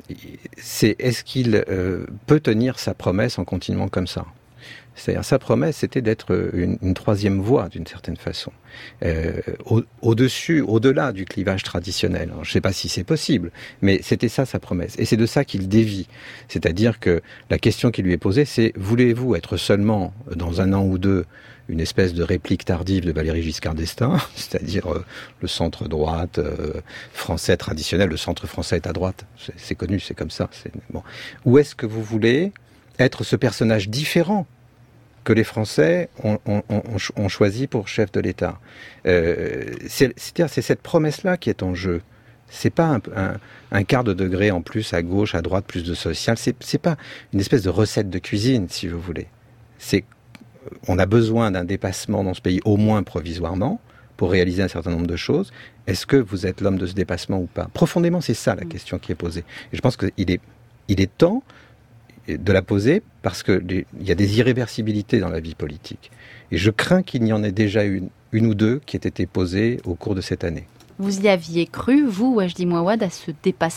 [SPEAKER 7] C'est est-ce qu'il euh, peut tenir sa promesse en continuant comme ça. C'est-à-dire, sa promesse, c'était d'être une, une troisième voie, d'une certaine façon. Euh, au, au-dessus, au-delà du clivage traditionnel. Alors, je ne sais pas si c'est possible, mais c'était ça, sa promesse. Et c'est de ça qu'il dévie. C'est-à-dire que la question qui lui est posée, c'est « Voulez-vous être seulement, dans un an ou deux, une espèce de réplique tardive de Valéry Giscard d'Estaing, c'est-à-dire euh, le centre-droite euh, français traditionnel, le centre français est à droite, c'est, c'est connu, c'est comme ça. C'est, bon. Ou est-ce que vous voulez être ce personnage différent que les Français ont, ont, ont, ont choisi pour chef de l'État. Euh, c'est, c'est-à-dire, c'est cette promesse-là qui est en jeu. C'est pas un, un, un quart de degré en plus à gauche, à droite, plus de social. C'est, c'est pas une espèce de recette de cuisine, si vous voulez. C'est, on a besoin d'un dépassement dans ce pays, au moins provisoirement, pour réaliser un certain nombre de choses. Est-ce que vous êtes l'homme de ce dépassement ou pas ? Profondément, c'est ça la question qui est posée. Et je pense qu'il est, il est temps. de la poser parce que les, il y a des irréversibilités dans la vie politique. Et je crains qu'il y en ait déjà une, une ou deux qui aient été posées au cours de cette année.
[SPEAKER 1] Vous y aviez cru, vous, Wajdi Mouawad, à ce dépassement ?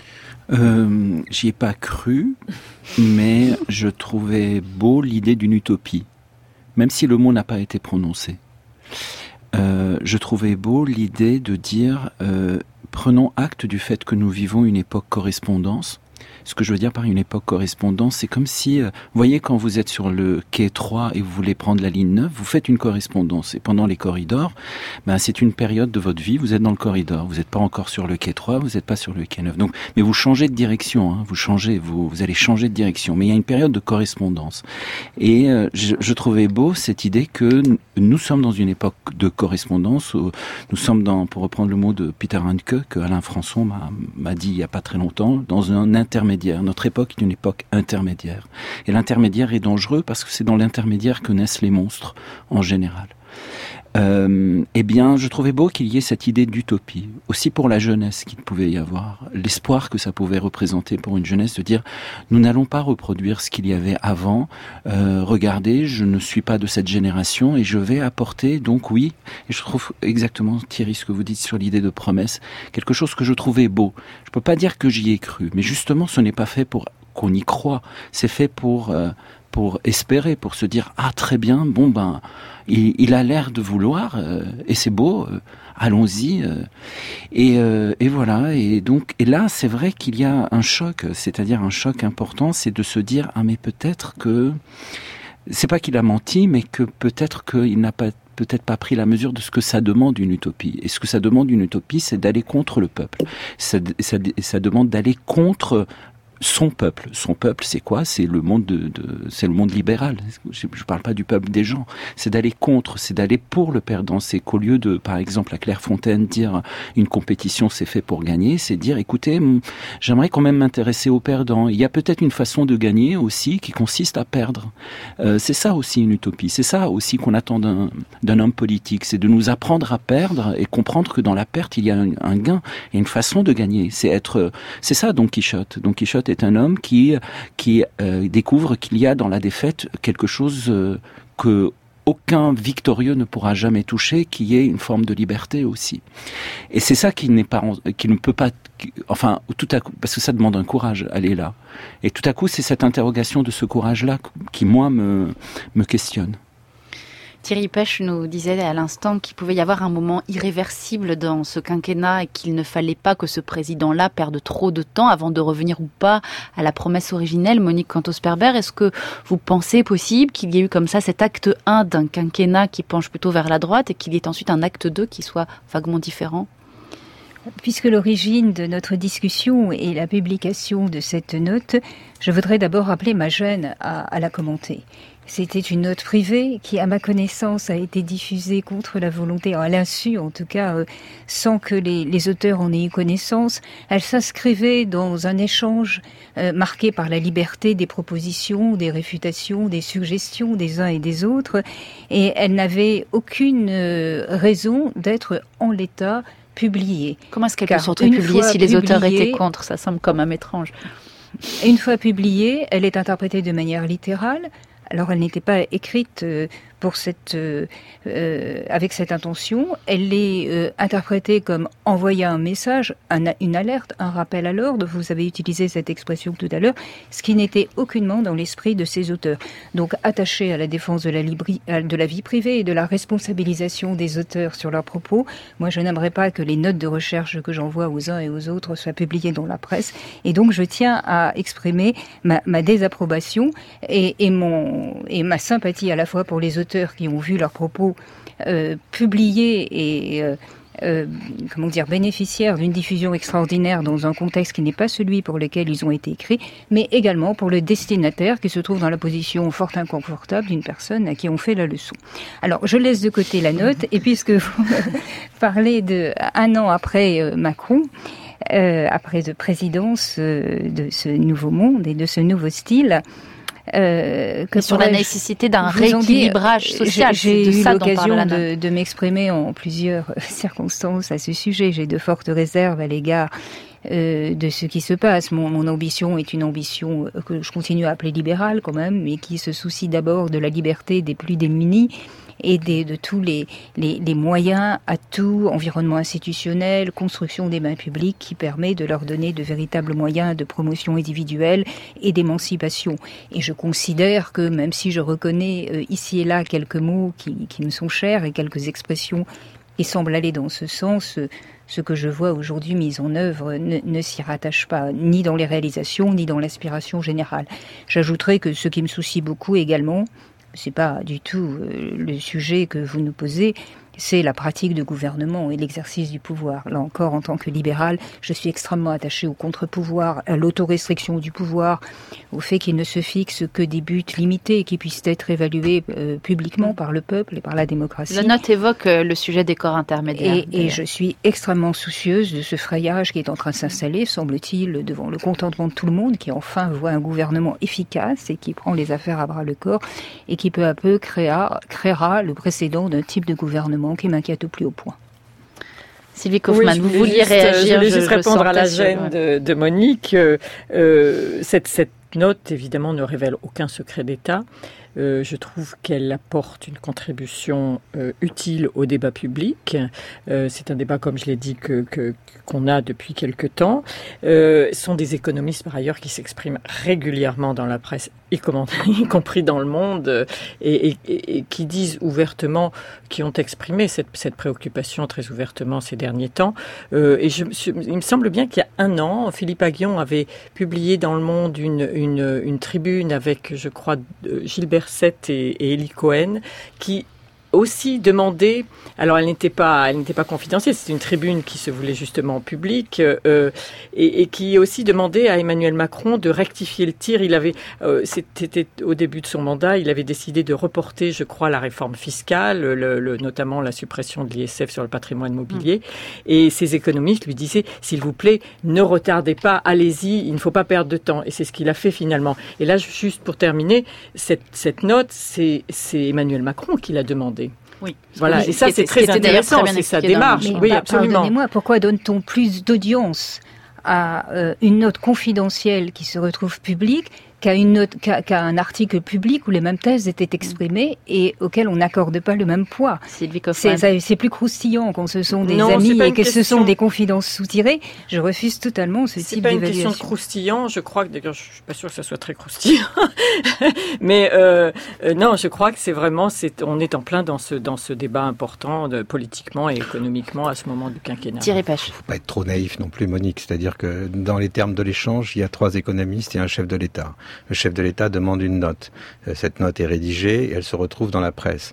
[SPEAKER 6] euh, J'y ai pas cru, mais je trouvais beau l'idée d'une utopie, même si le mot n'a pas été prononcé. Euh, je trouvais beau l'idée de dire euh, prenons acte du fait que nous vivons une époque correspondance. Ce que je veux dire par une époque correspondance, c'est comme si, euh, vous voyez, quand vous êtes sur le quai trois et vous voulez prendre la ligne neuf, vous faites une correspondance. Et pendant les corridors, ben, c'est une période de votre vie, vous êtes dans le corridor. Vous n'êtes pas encore sur le quai trois, vous n'êtes pas sur le quai neuf. Donc, mais vous changez de direction, hein, vous changez, vous, vous allez changer de direction. Mais il y a une période de correspondance. Et euh, je, je trouvais beau cette idée que nous sommes dans une époque de correspondance. Où nous sommes dans, pour reprendre le mot de Peter Handke, que Alain Françon m'a, m'a dit il n'y a pas très longtemps, dans un intermédiaire. Notre époque est une époque intermédiaire. Et l'intermédiaire est dangereux parce que c'est dans l'intermédiaire que naissent les monstres, en général. Euh, eh bien, je trouvais beau qu'il y ait cette idée d'utopie, aussi pour la jeunesse qu'il pouvait y avoir, l'espoir que ça pouvait représenter pour une jeunesse de dire nous n'allons pas reproduire ce qu'il y avait avant, euh, regardez, je ne suis pas de cette génération et je vais apporter, donc oui, et je trouve exactement, Thierry, ce que vous dites sur l'idée de promesse, quelque chose que je trouvais beau. Je peux pas dire que j'y ai cru, mais justement ce n'est pas fait pour qu'on y croit, c'est fait pour... Euh, pour espérer, pour se dire ah très bien, bon ben il, il a l'air de vouloir euh, et c'est beau, euh, allons-y euh, et, euh, et voilà et donc et là c'est vrai qu'il y a un choc, c'est-à-dire un choc important, c'est de se dire ah mais peut-être que c'est pas qu'il a menti, mais que peut-être qu'il n'a pas peut-être pas pris la mesure de ce que ça demande une utopie. Et ce que ça demande une utopie, c'est d'aller contre le peuple. Ça, ça, ça demande d'aller contre son peuple. Son peuple, c'est quoi ? C'est le monde de, de c'est le monde libéral. Je ne parle pas du peuple des gens. C'est d'aller contre, c'est d'aller pour le perdant. C'est qu'au lieu de, par exemple, à Clairefontaine, dire une compétition c'est fait pour gagner, c'est dire, écoutez, j'aimerais quand même m'intéresser aux perdants. Il y a peut-être une façon de gagner aussi qui consiste à perdre. Euh, c'est ça aussi une utopie. C'est ça aussi qu'on attend d'un, d'un homme politique. C'est de nous apprendre à perdre et comprendre que dans la perte, il y a un, un gain. Il y a une façon de gagner. C'est être, c'est ça Don Quichotte. Don Quichotte est un homme qui qui euh, découvre qu'il y a dans la défaite quelque chose euh, que aucun victorieux ne pourra jamais toucher, qui est une forme de liberté aussi. Et c'est ça qui n'est pas, qui ne peut pas, qui, enfin tout à coup, parce que ça demande un courage, aller là. Et tout à coup, c'est cette interrogation de ce courage-là qui moi me me questionne.
[SPEAKER 1] Thierry Pech nous disait à l'instant qu'il pouvait y avoir un moment irréversible dans ce quinquennat et qu'il ne fallait pas que ce président-là perde trop de temps avant de revenir ou pas à la promesse originelle. Monique Cantos-Perber, est-ce que vous pensez possible qu'il y ait eu comme ça cet acte un d'un quinquennat qui penche plutôt vers la droite et qu'il y ait ensuite un acte deux qui soit vaguement différent ?
[SPEAKER 5] Puisque l'origine de notre discussion est la publication de cette note, je voudrais d'abord rappeler ma gêne à, à la commenter. C'était une note privée qui, à ma connaissance, a été diffusée contre la volonté, à l'insu en tout cas, euh, sans que les, les auteurs en aient eu connaissance. Elle s'inscrivait dans un échange euh, marqué par la liberté des propositions, des réfutations, des suggestions des uns et des autres, et elle n'avait aucune euh, raison d'être en l'état publiée.
[SPEAKER 1] Comment est-ce qu'elle peut être publiée si les auteurs étaient contre ? Ça semble quand même étrange.
[SPEAKER 5] Une fois publiée, elle est interprétée de manière littérale. Alors, elle n'était pas écrite euh, pour cette, euh, euh, avec cette intention. Elle est euh, interprétée comme envoyer un message, un, une alerte, un rappel à l'ordre. Vous avez utilisé cette expression tout à l'heure, ce qui n'était aucunement dans l'esprit de ces auteurs. Donc, attaché à la défense de la, libri, de la vie privée et de la responsabilisation des auteurs sur leurs propos, moi, je n'aimerais pas que les notes de recherche que j'envoie aux uns et aux autres soient publiées dans la presse. Et donc, je tiens à exprimer ma, ma désapprobation et, et, mon, et ma sympathie à la fois pour les auteurs qui ont vu leurs propos euh, publiés et euh, euh, comment dire bénéficiaires d'une diffusion extraordinaire dans un contexte qui n'est pas celui pour lequel ils ont été écrits, mais également pour le destinataire qui se trouve dans la position fort inconfortable d'une personne à qui on fait la leçon. Alors, je laisse de côté la note, et puisque vous parlez de un an après euh, Macron, euh, après de présidence euh, de ce nouveau monde et de ce nouveau style,
[SPEAKER 1] Euh, que sur la nécessité d'un rééquilibrage social.
[SPEAKER 5] J'ai, j'ai
[SPEAKER 1] c'est de
[SPEAKER 5] eu
[SPEAKER 1] ça
[SPEAKER 5] l'occasion
[SPEAKER 1] dont
[SPEAKER 5] de, de m'exprimer en plusieurs circonstances à ce sujet. J'ai de fortes réserves à l'égard euh, de ce qui se passe. Mon, mon ambition est une ambition que je continue à appeler libérale quand même, mais qui se soucie d'abord de la liberté des plus démunis et des, de tous les, les, les moyens, atouts, environnement institutionnel, construction des biens publics qui permet de leur donner de véritables moyens de promotion individuelle et d'émancipation. Et je considère que même si je reconnais euh, ici et là quelques mots qui, qui me sont chers et quelques expressions qui semblent aller dans ce sens, euh, ce que je vois aujourd'hui mis en œuvre ne, ne s'y rattache pas, ni dans les réalisations, ni dans l'aspiration générale. J'ajouterai que ce qui me soucie beaucoup également, c'est pas du tout euh, le sujet que vous nous posez, c'est la pratique de gouvernement et l'exercice du pouvoir. Là encore, en tant que libéral, je suis extrêmement attachée au contre-pouvoir, à l'autorestriction du pouvoir, au fait qu'il ne se fixe que des buts limités qui puissent être évalués euh, publiquement par le peuple et par la démocratie.
[SPEAKER 1] La note évoque euh, le sujet des corps intermédiaires.
[SPEAKER 5] Et, et je suis extrêmement soucieuse de ce frayage qui est en train de s'installer, semble-t-il, devant le contentement de tout le monde, qui enfin voit un gouvernement efficace et qui prend les affaires à bras-le-corps et qui peu à peu créera, créera le précédent d'un type de gouvernement qui m'inquiète au plus haut point.
[SPEAKER 1] Sylvie Kaufmann,
[SPEAKER 4] oui,
[SPEAKER 1] vous vouliez
[SPEAKER 4] juste,
[SPEAKER 1] réagir.
[SPEAKER 4] Je voulais juste
[SPEAKER 1] je,
[SPEAKER 4] répondre
[SPEAKER 1] je
[SPEAKER 4] à la
[SPEAKER 1] sur,
[SPEAKER 4] gêne
[SPEAKER 1] ouais.
[SPEAKER 4] de, de Monique. Euh, cette, cette note, évidemment, ne révèle aucun secret d'État. Euh, je trouve qu'elle apporte une contribution euh, utile au débat public. Euh, c'est un débat, comme je l'ai dit, que, que, qu'on a depuis quelque temps. Euh, ce sont des économistes, par ailleurs, qui s'expriment régulièrement dans la presse, y, y compris dans le monde, et, et, et qui disent ouvertement, qui ont exprimé cette, cette préoccupation très ouvertement ces derniers temps. Euh, et je, je, il me semble bien qu'il y a un an, Philippe Aghion avait publié dans Le Monde une, une, une tribune avec, je crois, Gilbert Sett et, et Eli Cohen, qui aussi demandait, alors elle n'était pas, elle n'était pas confidentielle, c'était une tribune qui se voulait justement publique, euh, et, et qui aussi demandait à Emmanuel Macron de rectifier le tir. Il avait, euh, c'était au début de son mandat, il avait décidé de reporter, je crois, la réforme fiscale, le, le, notamment la suppression de l'I S F sur le patrimoine mobilier. Mmh. Et ces économistes lui disaient, s'il vous plaît, ne retardez pas, allez-y, il ne faut pas perdre de temps. Et c'est ce qu'il a fait finalement. Et là, juste pour terminer, cette, cette note, c'est, c'est Emmanuel Macron qui l'a demandé.
[SPEAKER 1] Oui.
[SPEAKER 4] Voilà, et ça c'est très intéressant, c'est sa démarche.
[SPEAKER 5] Mais,
[SPEAKER 4] oui,
[SPEAKER 5] bah,
[SPEAKER 4] absolument.
[SPEAKER 5] Pardonnez-moi, pourquoi donne-t-on plus d'audience à euh, une note confidentielle qui se retrouve publique qu'à une note, qu'à, qu'à un article public où les mêmes thèses étaient exprimées et auquel on n'accorde pas le même poids.
[SPEAKER 1] Sylvie Kaufmann.
[SPEAKER 5] C'est, c'est plus croustillant quand ce sont des
[SPEAKER 4] non,
[SPEAKER 5] amis et que
[SPEAKER 4] question...
[SPEAKER 5] ce sont des confidences soutirées. Je refuse totalement ce
[SPEAKER 4] c'est
[SPEAKER 5] type
[SPEAKER 4] pas
[SPEAKER 5] d'évaluation.
[SPEAKER 4] C'est pas une question de croustillant. Je crois que, d'ailleurs, je suis pas sûre que ça soit très croustillant. Mais euh, euh, non, je crois que c'est vraiment, c'est, on est en plein dans ce dans ce débat important de, politiquement et économiquement à ce moment du quinquennat.
[SPEAKER 1] Thierry Pêche.
[SPEAKER 7] Faut pas être trop naïf non plus, Monique. C'est-à-dire que dans les termes de l'échange, il y a trois économistes et un chef de l'État. Le chef de l'État demande une note. Cette note est rédigée et elle se retrouve dans la presse.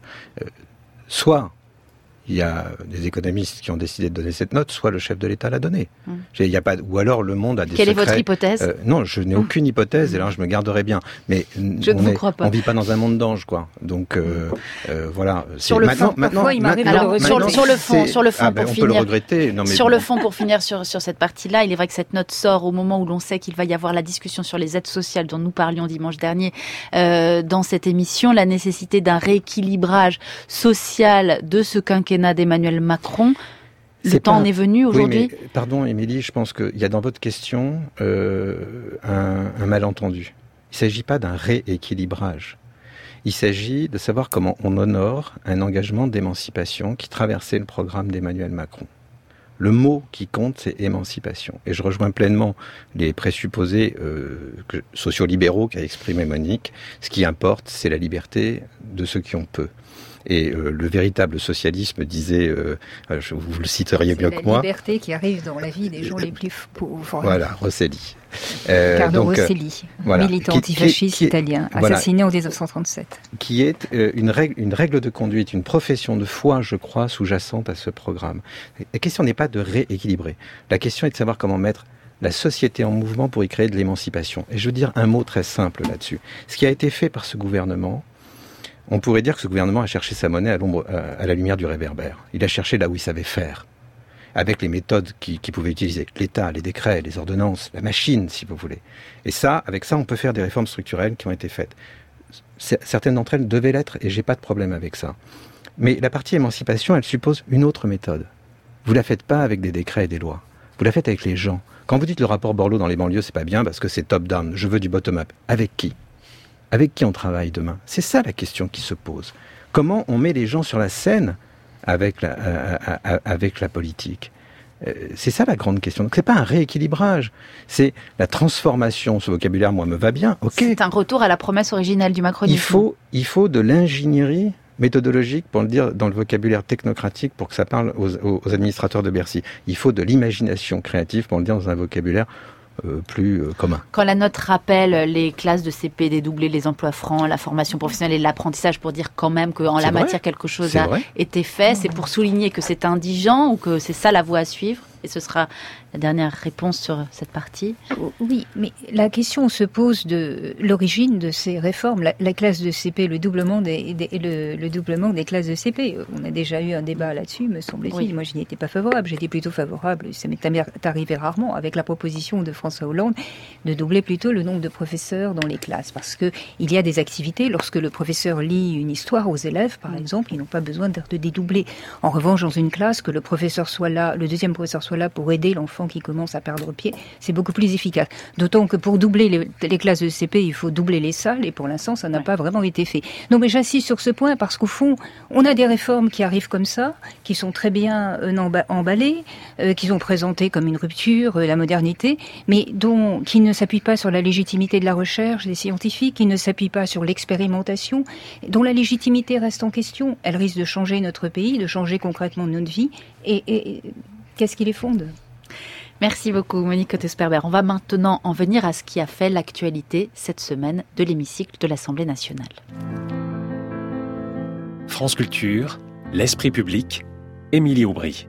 [SPEAKER 7] Soit il y a des économistes qui ont décidé de donner cette note, soit le chef de l'État l'a donnée. Mmh. Il y a pas, ou alors le monde a des
[SPEAKER 1] Quelle
[SPEAKER 7] secrets.
[SPEAKER 1] Quelle est votre hypothèse
[SPEAKER 7] euh, Non, je n'ai aucune hypothèse, et là je me garderai bien. Mais
[SPEAKER 1] je
[SPEAKER 7] on
[SPEAKER 1] ne vous
[SPEAKER 7] est,
[SPEAKER 1] crois pas.
[SPEAKER 7] On vit pas dans un monde d'ange, quoi. Donc euh, euh, voilà.
[SPEAKER 5] Sur le
[SPEAKER 7] maintenant,
[SPEAKER 5] fond,
[SPEAKER 7] maintenant,
[SPEAKER 5] parfois, il m'arrive
[SPEAKER 7] maintenant,
[SPEAKER 5] de
[SPEAKER 1] sur, sur le fond, sur le fond
[SPEAKER 7] ah, ben,
[SPEAKER 1] pour
[SPEAKER 7] on
[SPEAKER 1] finir.
[SPEAKER 7] peut le regretter. Non, mais
[SPEAKER 1] sur
[SPEAKER 7] bon.
[SPEAKER 1] le fond, pour finir sur sur cette partie-là, il est vrai que cette note sort au moment où l'on sait qu'il va y avoir la discussion sur les aides sociales dont nous parlions dimanche dernier euh, dans cette émission, la nécessité d'un rééquilibrage social de ce quinquennat d'Emmanuel Macron. Macron, le
[SPEAKER 7] c'est
[SPEAKER 1] temps
[SPEAKER 7] pas...
[SPEAKER 1] en est venu aujourd'hui.
[SPEAKER 7] Oui, mais, pardon, Émilie, je pense qu'il y a dans votre question euh, un, un malentendu. Il ne s'agit pas d'un rééquilibrage. Il s'agit de savoir comment on honore un engagement d'émancipation qui traversait le programme d'Emmanuel Macron. Le mot qui compte, c'est émancipation. Et je rejoins pleinement les présupposés euh, que, sociolibéraux qu'a exprimé Monique. Ce qui importe, c'est la liberté de ceux qui ont peu. Et euh, le véritable socialisme disait, euh, je, vous le citeriez
[SPEAKER 5] c'est
[SPEAKER 7] mieux que moi.
[SPEAKER 5] La liberté qui arrive dans la vie des gens les plus pauvres.
[SPEAKER 7] Voilà, Rosselli. Euh,
[SPEAKER 5] Carlo
[SPEAKER 7] donc,
[SPEAKER 5] Rosselli,
[SPEAKER 7] voilà,
[SPEAKER 5] militant
[SPEAKER 7] qui,
[SPEAKER 5] antifasciste
[SPEAKER 7] qui, qui,
[SPEAKER 5] italien,
[SPEAKER 7] voilà,
[SPEAKER 5] assassiné en dix-neuf cent trente-sept.
[SPEAKER 7] Qui est euh, une, règle, une règle de conduite, une profession de foi, je crois, sous-jacente à ce programme. La question n'est pas de rééquilibrer. La question est de savoir comment mettre la société en mouvement pour y créer de l'émancipation. Et je veux dire un mot très simple là-dessus. Ce qui a été fait par ce gouvernement, on pourrait dire que ce gouvernement a cherché sa monnaie à, l'ombre, à la lumière du réverbère. Il a cherché là où il savait faire, avec les méthodes qu'il, qu'il pouvait utiliser, l'État, les décrets, les ordonnances, la machine, si vous voulez. Et ça, avec ça, on peut faire des réformes structurelles qui ont été faites. Certaines d'entre elles devaient l'être, et j'ai pas de problème avec ça. Mais la partie émancipation, elle suppose une autre méthode. Vous la faites pas avec des décrets et des lois. Vous la faites avec les gens. Quand vous dites le rapport Borloo dans les banlieues, c'est pas bien parce que c'est top-down, je veux du bottom-up. Avec qui ? Avec qui on travaille demain ? C'est ça la question qui se pose. Comment on met les gens sur la scène avec la, euh, euh, avec la politique ? euh, C'est ça la grande question. Donc c'est pas un rééquilibrage, c'est la transformation. Ce vocabulaire, moi, me va bien. Ok.
[SPEAKER 1] C'est un retour à la promesse originale du macronisme.
[SPEAKER 7] Il faut, il faut de l'ingénierie méthodologique, pour le dire dans le vocabulaire technocratique, pour que ça parle aux, aux administrateurs de Bercy. Il faut de l'imagination créative, pour le dire dans un vocabulaire Euh, plus euh, commun.
[SPEAKER 1] Quand la note rappelle les classes de C P dédoublées, les emplois francs, la formation professionnelle et l'apprentissage pour dire quand même qu'en la
[SPEAKER 7] vrai.
[SPEAKER 1] matière quelque chose
[SPEAKER 7] C'est
[SPEAKER 1] a
[SPEAKER 7] vrai.
[SPEAKER 1] été fait, c'est pour souligner que c'est indigent ou que c'est ça la voie à suivre? Et ce sera la dernière réponse sur cette partie.
[SPEAKER 5] Oui, mais la question se pose de l'origine de ces réformes. La, la classe de C P, le doublement des, des le, le doublement des classes de C P. On a déjà eu un débat là-dessus, me semble-t-il. Oui. Moi, je n'y étais pas favorable. J'étais plutôt favorable. Ça m'est arrivé rarement avec la proposition de François Hollande de doubler plutôt le nombre de professeurs dans les classes, parce que il y a des activités. Lorsque le professeur lit une histoire aux élèves, par exemple, ils n'ont pas besoin de, de dédoubler. En revanche, dans une classe, que le professeur soit là, le deuxième professeur soit là pour aider l'enfant qui commence à perdre pied, c'est beaucoup plus efficace. D'autant que pour doubler les, les classes de C P, il faut doubler les salles, et pour l'instant, ça n'a ouais. pas vraiment été fait. Non, mais j'insiste sur ce point, parce qu'au fond, on a des réformes qui arrivent comme ça, qui sont très bien euh, emballées, euh, qui sont présentées comme une rupture, euh, la modernité, mais dont, qui ne s'appuient pas sur la légitimité de la recherche des scientifiques, qui ne s'appuient pas sur l'expérimentation, dont la légitimité reste en question. Elle risque de changer notre pays, de changer concrètement notre vie, et, et, et qu'est-ce qui les fonde ?
[SPEAKER 1] Merci beaucoup Monique Cottesperber. On va maintenant en venir à ce qui a fait l'actualité cette semaine de l'hémicycle de l'Assemblée nationale.
[SPEAKER 8] France Culture, l'esprit public, Émilie Aubry.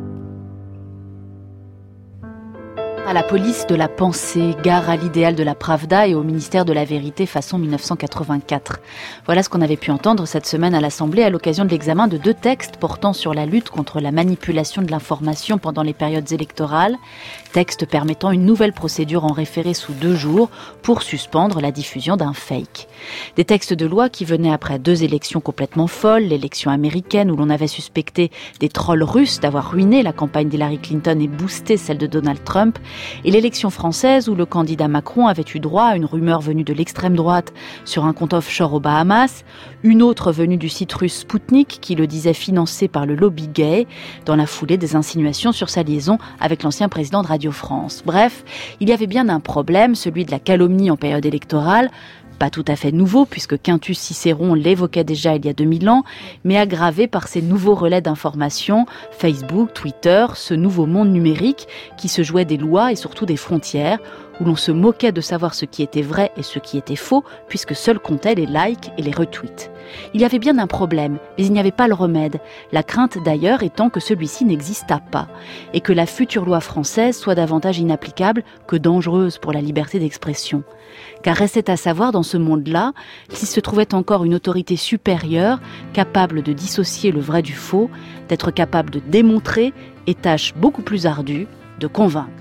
[SPEAKER 1] À la police de la pensée, gare à l'idéal de la Pravda et au ministère de la Vérité façon dix-neuf cent quatre-vingt-quatre. Voilà ce qu'on avait pu entendre cette semaine à l'Assemblée à l'occasion de l'examen de deux textes portant sur la lutte contre la manipulation de l'information pendant les périodes électorales, textes permettant une nouvelle procédure en référé sous deux jours pour suspendre la diffusion d'un fake. Des textes de loi qui venaient après deux élections complètement folles, l'élection américaine où l'on avait suspecté des trolls russes d'avoir ruiné la campagne d'Hillary Clinton et boosté celle de Donald Trump, et l'élection française où le candidat Macron avait eu droit à une rumeur venue de l'extrême droite sur un compte offshore aux Bahamas, une autre venue du site russe Sputnik qui le disait financé par le lobby gay, dans la foulée des insinuations sur sa liaison avec l'ancien président de Radio France. Bref, il y avait bien un problème, celui de la calomnie en période électorale, pas tout à fait nouveau puisque Quintus Cicéron l'évoquait déjà il y a deux mille ans, mais aggravé par ces nouveaux relais d'information, Facebook, Twitter, ce nouveau monde numérique qui se jouait des lois et surtout des frontières, où l'on se moquait de savoir ce qui était vrai et ce qui était faux, puisque seuls comptaient les likes et les retweets. Il y avait bien un problème, mais il n'y avait pas le remède, la crainte d'ailleurs étant que celui-ci n'existât pas, et que la future loi française soit davantage inapplicable que dangereuse pour la liberté d'expression. Car restait à savoir dans ce monde-là s'il se trouvait encore une autorité supérieure capable de dissocier le vrai du faux, d'être capable de démontrer, et tâche beaucoup plus ardue, de convaincre.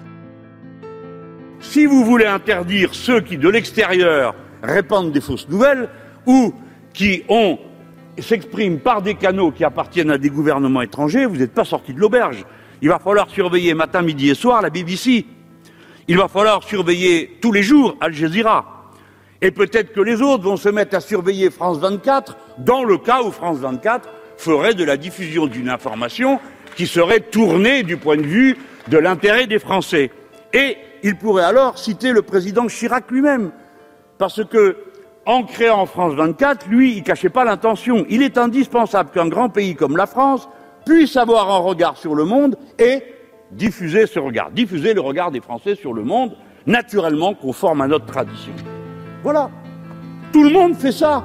[SPEAKER 9] Si vous voulez interdire ceux qui, de l'extérieur, répandent des fausses nouvelles ou qui ont, s'expriment par des canaux qui appartiennent à des gouvernements étrangers, vous n'êtes pas sortis de l'auberge. Il va falloir surveiller matin, midi et soir la B B C. Il va falloir surveiller tous les jours Al Jazeera. Et peut-être que les autres vont se mettre à surveiller France vingt-quatre, dans le cas où France vingt-quatre ferait de la diffusion d'une information qui serait tournée du point de vue de l'intérêt des Français. Et il pourrait alors citer le président Chirac lui-même. Parce que, en créant France vingt-quatre, lui, il cachait pas l'intention. Il est indispensable qu'un grand pays comme la France puisse avoir un regard sur le monde et diffuser ce regard, diffuser le regard des Français sur le monde, naturellement conforme à notre tradition. Voilà. Tout le monde fait ça.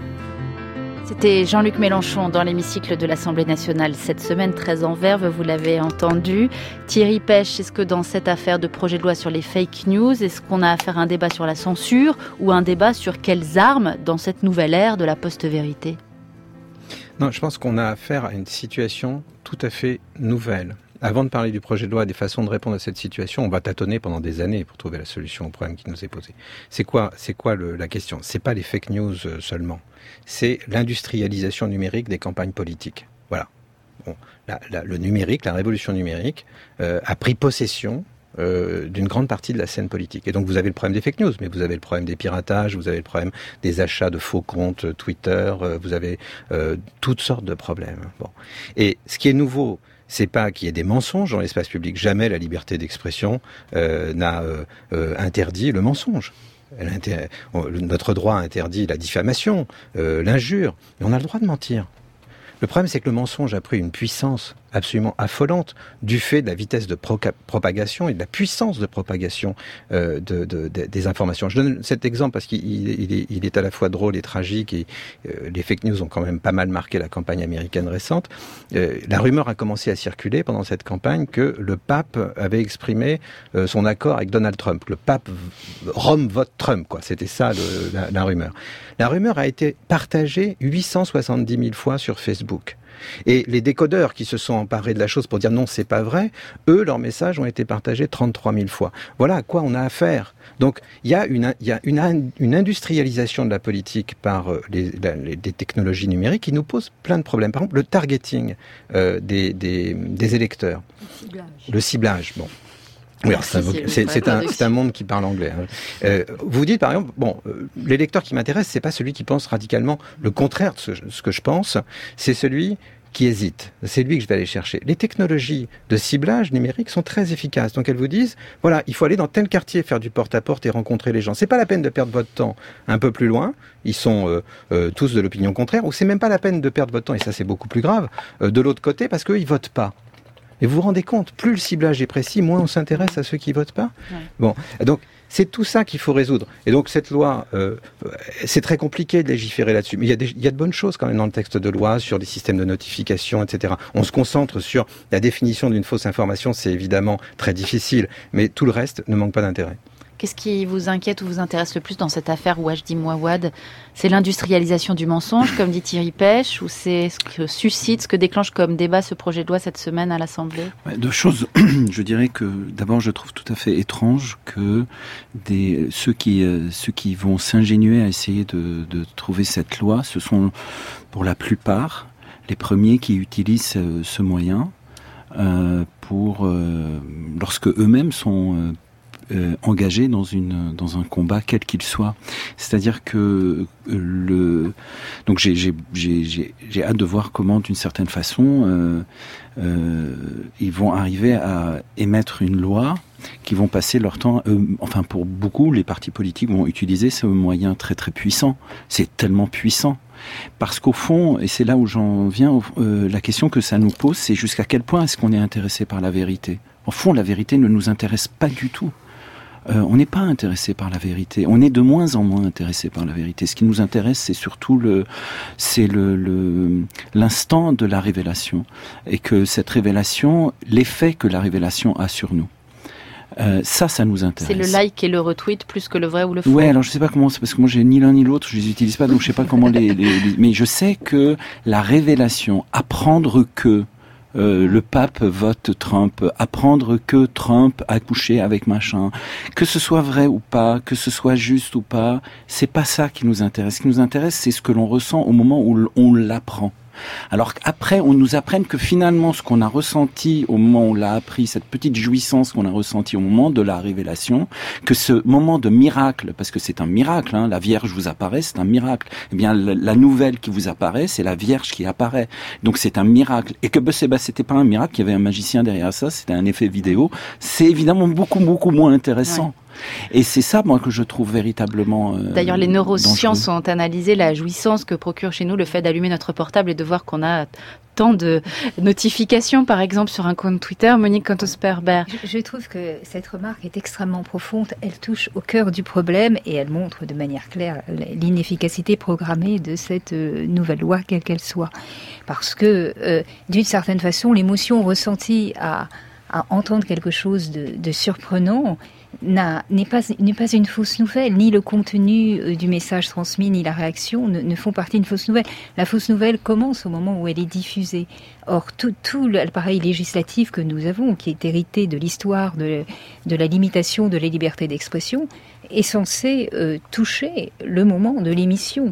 [SPEAKER 1] C'était Jean-Luc Mélenchon dans l'hémicycle de l'Assemblée nationale cette semaine, très en verve, vous l'avez entendu. Thierry Pech, est-ce que dans cette affaire de projet de loi sur les fake news, est-ce qu'on a à faire un débat sur la censure ou un débat sur quelles armes dans cette nouvelle ère de la post-vérité ?
[SPEAKER 7] Non, je pense qu'on a affaire à une situation tout à fait nouvelle. Avant de parler du projet de loi et des façons de répondre à cette situation, on va tâtonner pendant des années pour trouver la solution au problème qui nous est posé. C'est quoi, c'est quoi le, la question ? C'est pas les fake news seulement. C'est l'industrialisation numérique des campagnes politiques. Voilà. Bon, la, la, le numérique, la révolution numérique, euh, a pris possession euh, d'une grande partie de la scène politique. Et donc vous avez le problème des fake news, mais vous avez le problème des piratages, vous avez le problème des achats de faux comptes Twitter, euh, vous avez euh, toutes sortes de problèmes. Bon. Et ce qui est nouveau, c'est pas qu'il y ait des mensonges dans l'espace public. Jamais la liberté d'expression euh, n'a euh, euh, interdit le mensonge. Elle inter... Notre droit interdit la diffamation, euh, l'injure, mais on a le droit de mentir. Le problème, c'est que le mensonge a pris une puissance absolument affolante du fait de la vitesse de pro- propagation et de la puissance de propagation euh, de, de, de, des informations. Je donne cet exemple parce qu'il il est, il est à la fois drôle et tragique, et euh, les fake news ont quand même pas mal marqué la campagne américaine récente. Euh, la rumeur a commencé à circuler pendant cette campagne que le pape avait exprimé euh, son accord avec Donald Trump. Le pape Rome vote Trump, quoi. C'était ça le, la, la rumeur. La rumeur a été partagée huit cent soixante-dix mille fois sur Facebook. Et les décodeurs qui se sont emparés de la chose pour dire non, c'est pas vrai, eux, leurs messages ont été partagés trente-trois mille fois. Voilà à quoi on a affaire. Donc, il y a une, il y a une, une industrialisation de la politique par les, la, les, des technologies numériques qui nous pose plein de problèmes. Par exemple, le targeting euh, des, des, des électeurs. Le ciblage. Le ciblage, bon. Oui, alors, c'est, un, c'est, c'est, un, c'est un monde qui parle anglais. Hein. Euh, vous dites par exemple, bon, euh, l'électeur qui m'intéresse, c'est pas celui qui pense radicalement le contraire de ce, ce que je pense, c'est celui qui hésite. C'est lui que je vais aller chercher. Les technologies de ciblage numérique sont très efficaces. Donc elles vous disent, voilà, il faut aller dans tel quartier faire du porte-à-porte et rencontrer les gens. C'est pas la peine de perdre votre temps un peu plus loin. Ils sont euh, euh, tous de l'opinion contraire. Ou c'est même pas la peine de perdre votre temps, et ça c'est beaucoup plus grave, euh, de l'autre côté, parce qu'eux ils votent pas. Et vous vous rendez compte, plus le ciblage est précis, moins on s'intéresse à ceux qui votent pas. Ouais. Bon, donc c'est tout ça qu'il faut résoudre. Et donc cette loi, euh, c'est très compliqué de légiférer là-dessus. Mais il y a des, il y a de bonnes choses quand même dans le texte de loi sur les systèmes de notification, et cetera. On se concentre sur la définition d'une fausse information, c'est évidemment très difficile, mais tout le reste ne manque pas d'intérêt.
[SPEAKER 1] Qu'est-ce qui vous inquiète ou vous intéresse le plus dans cette affaire Wajdi Mouawad ? C'est l'industrialisation du mensonge, comme dit Thierry Pech, ou c'est ce que suscite, ce que déclenche comme débat ce projet de loi cette semaine à l'Assemblée ?
[SPEAKER 6] Ouais, deux choses. Je dirais que d'abord, je trouve tout à fait étrange que des, ceux, qui, euh, ceux qui vont s'ingénuer à essayer de, de trouver cette loi, ce sont pour la plupart les premiers qui utilisent euh, ce moyen euh, pour, euh, lorsque eux-mêmes sont... Euh, Euh, engagé dans une dans un combat quel qu'il soit. C'est-à-dire que le donc j'ai j'ai j'ai j'ai, j'ai hâte de voir comment d'une certaine façon euh, euh, ils vont arriver à émettre une loi qui vont passer leur temps, euh, enfin pour beaucoup les partis politiques vont utiliser ce moyen très très puissant. C'est tellement puissant. Parce qu'au fond, et c'est là où j'en viens, euh, la question que ça nous pose, c'est jusqu'à quel point est-ce qu'on est intéressé par la vérité. Au fond, la vérité ne nous intéresse pas du tout. Euh, on n'est pas intéressé par la vérité. On est de moins en moins intéressé par la vérité. Ce qui nous intéresse, c'est surtout le, c'est le, le, l'instant de la révélation. Et que cette révélation, l'effet que la révélation a sur nous. Euh, ça, ça nous intéresse.
[SPEAKER 1] C'est le like et le retweet plus que le vrai ou le faux.
[SPEAKER 6] Ouais, alors je sais pas comment, c'est parce que moi j'ai ni l'un ni l'autre, je les utilise pas, donc je sais pas comment les, les, les, mais je sais que la révélation, apprendre que Euh, le pape vote Trump, apprendre que Trump a couché avec machin, que ce soit vrai ou pas, que ce soit juste ou pas, c'est pas ça qui nous intéresse. Ce qui nous intéresse, c'est ce que l'on ressent au moment où on l'apprend. Alors qu'après, on nous apprenne que finalement, ce qu'on a ressenti au moment où on l'a appris, cette petite jouissance qu'on a ressentie au moment de la révélation, que ce moment de miracle, parce que c'est un miracle, hein, la Vierge vous apparaît, c'est un miracle. Eh bien, la, la nouvelle qui vous apparaît, c'est la Vierge qui apparaît. Donc c'est un miracle. Et que bah, c'est, bah, c'était pas un miracle, qu'il y avait un magicien derrière ça, c'était un effet vidéo. C'est évidemment beaucoup, beaucoup moins intéressant. Ouais. Et c'est ça, moi, que je trouve véritablement euh,
[SPEAKER 1] D'ailleurs, les neurosciences
[SPEAKER 6] dangereux.
[SPEAKER 1] ont analysé la jouissance que procure chez nous le fait d'allumer notre portable et de voir qu'on a tant de notifications, par exemple, sur un compte Twitter. Monique Cantos-Perber.
[SPEAKER 5] Je, je trouve que cette remarque est extrêmement profonde. Elle touche au cœur du problème et elle montre de manière claire l'inefficacité programmée de cette euh, nouvelle loi, quelle qu'elle soit. Parce que, euh, d'une certaine façon, l'émotion ressentie à, à entendre quelque chose de, de surprenant N'a, n'est, pas, n'est pas une fausse nouvelle, ni le contenu du message transmis, ni la réaction ne, ne font partie d'une fausse nouvelle. La fausse nouvelle commence au moment où elle est diffusée. Or, tout, tout l'appareil législatif que nous avons, qui est hérité de l'histoire de, de la limitation de la liberté d'expression, est censé euh, toucher le moment de l'émission.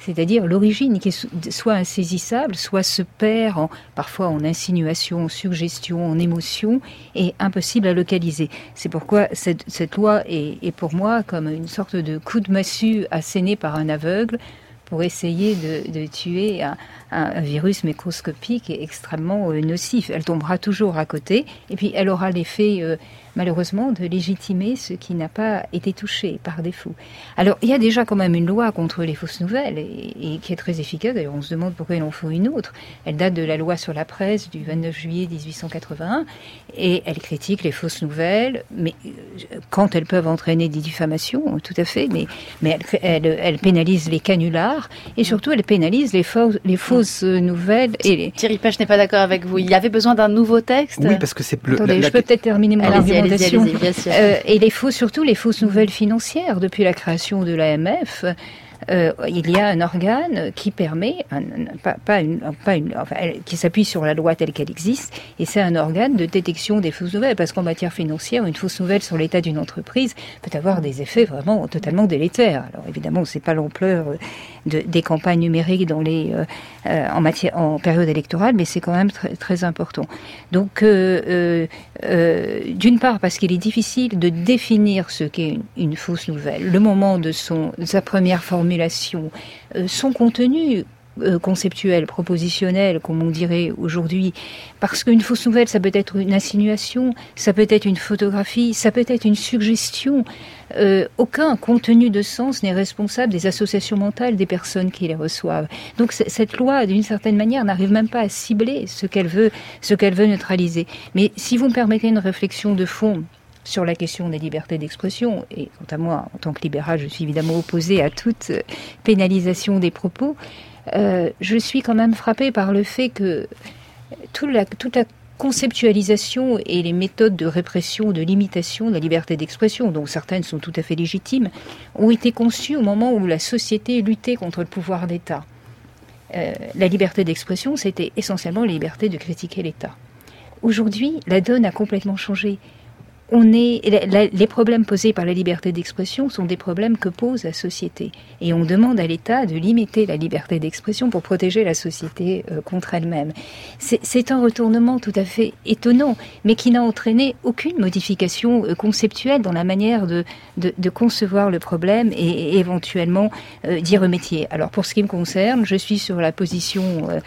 [SPEAKER 5] c'est-à-dire l'origine qui est soit insaisissable, soit se perd en, parfois en insinuation, en suggestion, en émotion, et impossible à localiser. C'est pourquoi cette, cette loi est, est pour moi comme une sorte de coup de massue asséné par un aveugle pour essayer de, de tuer un, un, un virus microscopique et extrêmement euh, nocif. Elle tombera toujours à côté, et puis elle aura l'effet, euh, malheureusement, de légitimer ce qui n'a pas été touché par défaut. Alors, il y a déjà quand même une loi contre les fausses nouvelles, et, et qui est très efficace. D'ailleurs, on se demande pourquoi il en faut une autre. Elle date de la loi sur la presse du vingt-neuf juillet dix-huit cent quatre-vingt-un, et elle critique les fausses nouvelles, mais quand elles peuvent entraîner des diffamations, tout à fait, mais, mais elle, elle, elle pénalise les canulars, et surtout, elle pénalise les, fausses, les fausses nouvelles. Et les...
[SPEAKER 1] Thierry Pech n'est pas d'accord avec vous. Il y avait besoin d'un nouveau texte.
[SPEAKER 7] Oui, parce que c'est... Le,
[SPEAKER 5] Attendez,
[SPEAKER 7] la,
[SPEAKER 5] je peux
[SPEAKER 7] la...
[SPEAKER 5] peut-être terminer mon
[SPEAKER 1] allez-y,
[SPEAKER 5] argumentation.
[SPEAKER 1] allez-y, allez-y, bien sûr.
[SPEAKER 5] Euh, et les fausses, surtout les fausses nouvelles financières. Depuis la création de l'A M F, euh, il y a un organe qui permet, un, un, pas, pas une, pas une, enfin, qui s'appuie sur la loi telle qu'elle existe, et c'est un organe de détection des fausses nouvelles, parce qu'en matière financière, une fausse nouvelle sur l'état d'une entreprise peut avoir des effets vraiment totalement délétères. Alors évidemment, c'est pas l'ampleur de, des campagnes numériques dans les, euh, euh, en matière, en période électorale, mais c'est quand même très, très important. Donc, euh, euh, euh, d'une part, parce qu'il est difficile de définir ce qu'est une, une fausse nouvelle, le moment de son, de sa première formulation, euh, son contenu euh, conceptuel, propositionnel, comme on dirait aujourd'hui, parce qu'une fausse nouvelle, ça peut être une insinuation, ça peut être une photographie, ça peut être une suggestion. Euh, aucun contenu de sens n'est responsable des associations mentales des personnes qui les reçoivent. Donc c- cette loi, d'une certaine manière, n'arrive même pas à cibler ce qu'elle veut, ce qu'elle veut neutraliser. Mais si vous me permettez une réflexion de fond sur la question des libertés d'expression, et quant à moi, en tant que libéral, je suis évidemment opposée à toute pénalisation des propos, euh, je suis quand même frappée par le fait que toute la, toute la conceptualisation et les méthodes de répression, de limitation de la liberté d'expression, dont certaines sont tout à fait légitimes, ont été conçues au moment où la société luttait contre le pouvoir d'État. Euh, la liberté d'expression, c'était essentiellement la liberté de critiquer l'État. Aujourd'hui, la donne a complètement changé. On est, la, la, les problèmes posés par la liberté d'expression sont des problèmes que pose la société. Et on demande à l'État de limiter la liberté d'expression pour protéger la société euh, contre elle-même. C'est, c'est un retournement tout à fait étonnant, mais qui n'a entraîné aucune modification euh, conceptuelle dans la manière de, de, de concevoir le problème et, et éventuellement euh, d'y remédier. Alors pour ce qui me concerne, je suis sur la position... Euh,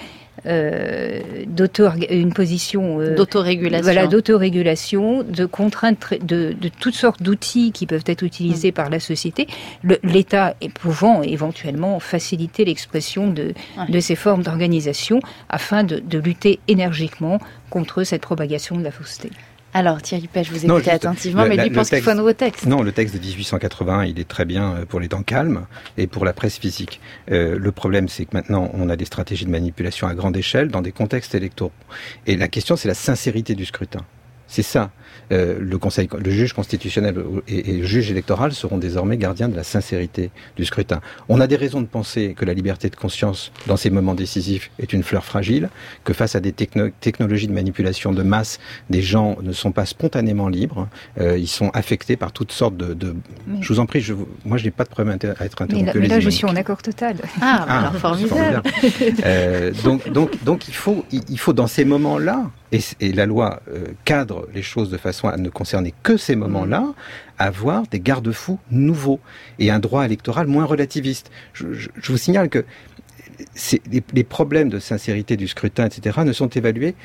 [SPEAKER 5] Euh, d'auto, une position euh,
[SPEAKER 1] d'autorégulation,
[SPEAKER 5] voilà, d'autorégulation, de contraintes, de, de toutes sortes d'outils qui peuvent être utilisés mmh. par la société, le, l'État pouvant éventuellement faciliter l'expression de, ouais. de ces formes d'organisation afin de, de lutter énergiquement contre cette propagation de la fausseté.
[SPEAKER 1] Alors Thierry Pech, vous écoutez attentivement, le, mais lui la, pense texte, qu'il faut un nouveau texte.
[SPEAKER 7] Non, le texte de dix-huit cent quatre-vingts, il est très bien pour les temps calmes et pour la presse physique. Euh, le problème, c'est que maintenant, on a des stratégies de manipulation à grande échelle dans des contextes électoraux. Et la question, c'est la sincérité du scrutin. C'est ça. Euh, le conseil, le juge constitutionnel et, et le juge électoral seront désormais gardiens de la sincérité du scrutin. On a des raisons de penser que la liberté de conscience dans ces moments décisifs est une fleur fragile, que face à des techno- technologies de manipulation de masse, des gens ne sont pas spontanément libres, euh, ils sont affectés par toutes sortes de... de... Mais... Je vous en prie, je, moi je n'ai pas de problème à être interrompu.
[SPEAKER 5] Mais là, mais là je suis en accord total.
[SPEAKER 1] Ah, ah alors formidable.
[SPEAKER 7] formidable. euh, donc, donc, donc il faut, il faut dans ces moments-là, et, et la loi euh, cadre les choses de façon à ne concerner que ces moments-là, avoir des garde-fous nouveaux et un droit électoral moins relativiste. Je, je, je vous signale que c'est, les, les problèmes de sincérité du scrutin, et cetera, ne sont évalués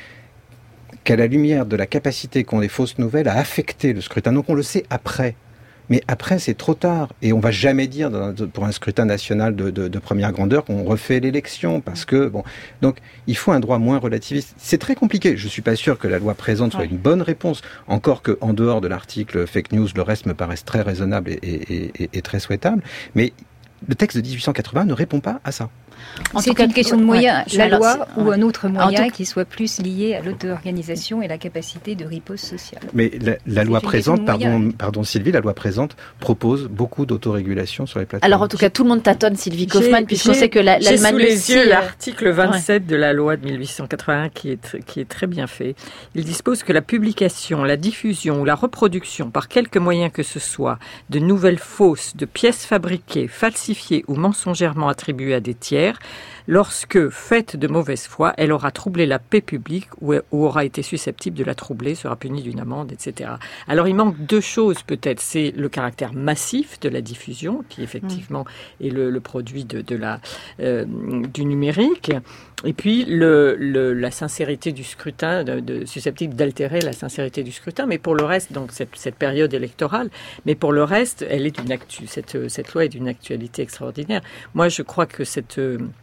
[SPEAKER 7] qu'à la lumière de la capacité qu'ont les fausses nouvelles à affecter le scrutin. Donc on le sait après. Mais après, c'est trop tard. Et on ne va jamais dire, dans, pour un scrutin national de, de, de première grandeur, qu'on refait l'élection. Parce que, bon. Donc, il faut un droit moins relativiste. C'est très compliqué. Je ne suis pas sûr que la loi présente soit ouais. une bonne réponse. Encore qu'en dehors de l'article fake news, le reste me paraisse très raisonnable et, et, et, et très souhaitable. Mais le texte de dix-huit cent quatre-vingts ne répond pas à ça.
[SPEAKER 5] En C'est tout cas, une question de moyens. Ouais. La Alors, loi ou ouais. un autre moyen tout... qui soit plus lié à l'auto-organisation et la capacité de riposte sociale.
[SPEAKER 7] Mais la, la loi présente, pardon, pardon Sylvie, la loi présente propose beaucoup d'autorégulation sur les plateformes.
[SPEAKER 1] Alors en tout cas, tout le monde tâtonne Sylvie Kaufmann, puisqu'on sait que la, l'Allemagne
[SPEAKER 4] J'ai sous les yeux l'article vingt-sept ouais. de la loi de mille huit cent quatre-vingt-un qui est, qui est très bien fait. Il dispose que la publication, la diffusion ou la reproduction par quelque moyen que ce soit de nouvelles fausses, de pièces fabriquées, falsifiées ou mensongèrement attribuées à des tiers, lorsque, faite de mauvaise foi, elle aura troublé la paix publique ou, ou aura été susceptible de la troubler, sera punie d'une amende, et cetera. Alors il manque deux choses peut-être, c'est le caractère massif de la diffusion, qui effectivement mmh. est le, le produit de, de la, euh, du numérique, et puis le, le, la sincérité du scrutin, de, de, susceptible d'altérer la sincérité du scrutin, mais pour le reste, donc cette, cette période électorale, mais pour le reste, elle est d'une actu, cette, cette loi est d'une actualité extraordinaire. Moi je crois que cette...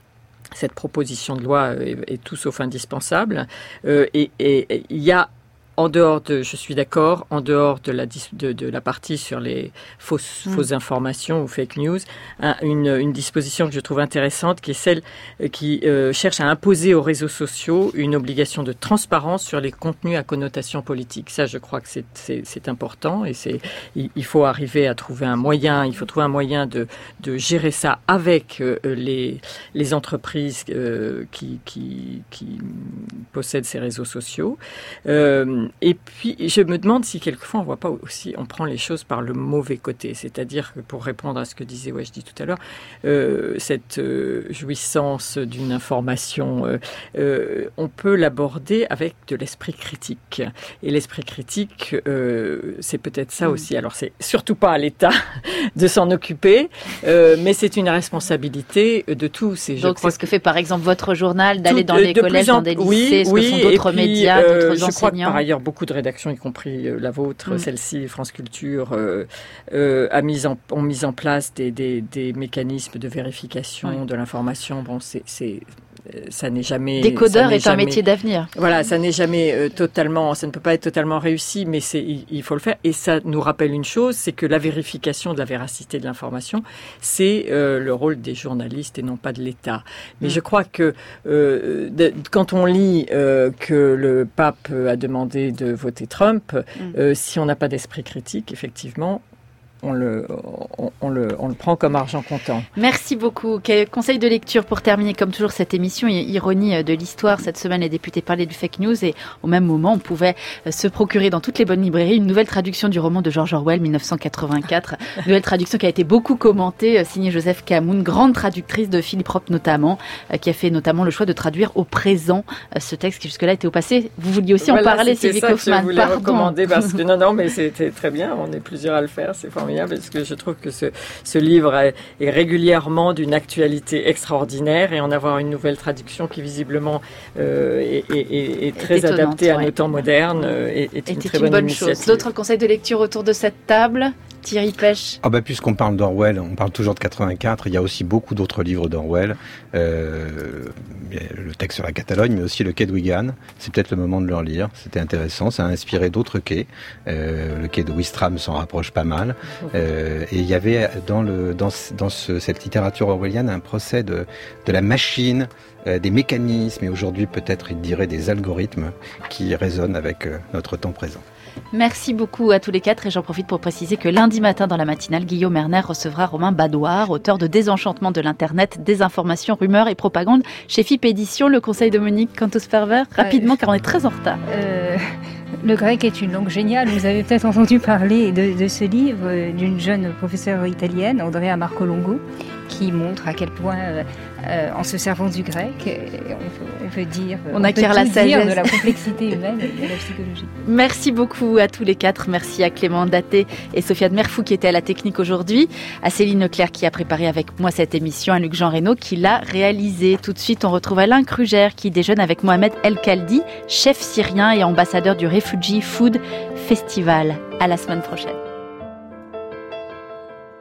[SPEAKER 4] Cette proposition de loi est, est tout sauf indispensable. Euh, et, et, et il y a, en dehors de, je suis d'accord, en dehors de la, de, de la partie sur les fausses, mmh. fausses informations ou fake news, un, une, une disposition que je trouve intéressante qui est celle qui euh, cherche à imposer aux réseaux sociaux une obligation de transparence sur les contenus à connotation politique. Ça, je crois que c'est, c'est, c'est important et c'est, il, il faut arriver à trouver un moyen, il faut trouver un moyen de, de gérer ça avec euh, les, les entreprises euh, qui, qui, qui possèdent ces réseaux sociaux. Euh, Et puis, je me demande si quelquefois on voit pas aussi, on prend les choses par le mauvais côté. C'est-à-dire que pour répondre à ce que disait Wajdi tout à l'heure, euh, cette euh, jouissance d'une information, euh, euh, on peut l'aborder avec de l'esprit critique. Et l'esprit critique, euh, c'est peut-être ça mmh. aussi. Alors, c'est surtout pas à l'État de s'en occuper, euh, mais c'est une responsabilité de tous. Et je
[SPEAKER 1] Donc,
[SPEAKER 4] crois
[SPEAKER 1] c'est ce que fait par exemple votre journal, d'aller tout, dans les de collèges, en... dans des lycées, oui, ce que
[SPEAKER 4] oui,
[SPEAKER 1] font d'autres
[SPEAKER 4] puis,
[SPEAKER 1] médias,
[SPEAKER 4] euh,
[SPEAKER 1] d'autres
[SPEAKER 4] je
[SPEAKER 1] enseignants.
[SPEAKER 4] Crois que, par ailleurs, beaucoup de rédactions, y compris euh, la vôtre, mmh. celle-ci, France Culture, euh, euh, a mis en, ont mis en place des, des, des mécanismes de vérification oui. de l'information. Bon, c'est, c'est, ça n'est jamais...
[SPEAKER 1] Décodeur est
[SPEAKER 4] jamais,
[SPEAKER 1] un métier d'avenir.
[SPEAKER 4] Voilà, ça n'est jamais euh, totalement, ça ne peut pas être totalement réussi, mais c'est, il, il faut le faire. Et ça nous rappelle une chose, c'est que la vérification de la véracité de l'information, c'est euh, le rôle des journalistes et non pas de l'État. Mais mmh. je crois que euh, de, quand on lit euh, que le pape a demandé de voter Trump, mmh. euh, si on n'a pas d'esprit critique, effectivement, on le, on, on, le, on le prend comme argent comptant.
[SPEAKER 1] Merci beaucoup. Conseil de lecture pour terminer, comme toujours, cette émission. Ironie de l'histoire, cette semaine, les députés parlaient du fake news et au même moment, on pouvait se procurer dans toutes les bonnes librairies une nouvelle traduction du roman de George Orwell, dix-neuf cent quatre-vingt-quatre. Une nouvelle traduction qui a été beaucoup commentée, signée Joseph Camoun, grande traductrice de Philippe Roth notamment, qui a fait notamment le choix de traduire au présent ce texte qui jusque-là était au passé. Vous vouliez aussi voilà, en parler, Sylvie Kaufmann.
[SPEAKER 4] C'est ça que je voulais Pardon. recommander parce que non, non, mais c'était très bien. On est plusieurs à le faire. C'est formidable. Parce que je trouve que ce, ce livre est, est régulièrement d'une actualité extraordinaire et en avoir une nouvelle traduction qui visiblement euh, est, est, est très adaptée à ouais. nos temps modernes euh, est, est une très une bonne, bonne initiative.
[SPEAKER 1] Chose. D'autres conseils de lecture autour de cette table? Thierry Pêche.
[SPEAKER 7] Ah bah, puisqu'on parle d'Orwell, on parle toujours de quatre-vingt-quatre, il y a aussi beaucoup d'autres livres d'Orwell. Euh, le texte sur la Catalogne, mais aussi le quai de Wigan. C'est peut-être le moment de le relire. C'était intéressant, ça a inspiré d'autres quais. Euh, le quai de Ouistreham s'en rapproche pas mal. Euh, et il y avait dans, le, dans, dans ce, cette littérature orwellienne un procès de, de la machine, euh, des mécanismes, et aujourd'hui peut-être il dirait des algorithmes qui résonnent avec euh, notre temps présent.
[SPEAKER 1] Merci beaucoup à tous les quatre et j'en profite pour préciser que lundi matin dans la matinale, Guillaume Erner recevra Romain Badoir, auteur de Désenchantement de l'Internet, désinformation, rumeurs et propagande chez F I P Édition. Le conseil de Monique Cantos-Perver, rapidement car on est très en retard.
[SPEAKER 5] Euh, le grec est une langue géniale. Vous avez peut-être entendu parler de, de ce livre d'une jeune professeure italienne, Andrea Marcolongo, qui montre à quel point, euh, euh, en se servant du grec, on peut, on peut dire,
[SPEAKER 1] on, on acquiert la sagesse
[SPEAKER 5] de la complexité humaine et de la psychologie.
[SPEAKER 1] Merci beaucoup à tous les quatre. Merci à Clément Daté et Sophia de Merfou qui étaient à la technique aujourd'hui, à Céline Leclerc qui a préparé avec moi cette émission, à Luc Jean Reynaud qui l'a réalisée. Tout de suite, on retrouve Alain Krugère qui déjeune avec Mohamed El Khaldi, chef syrien et ambassadeur du Refugee Food Festival. À la semaine prochaine.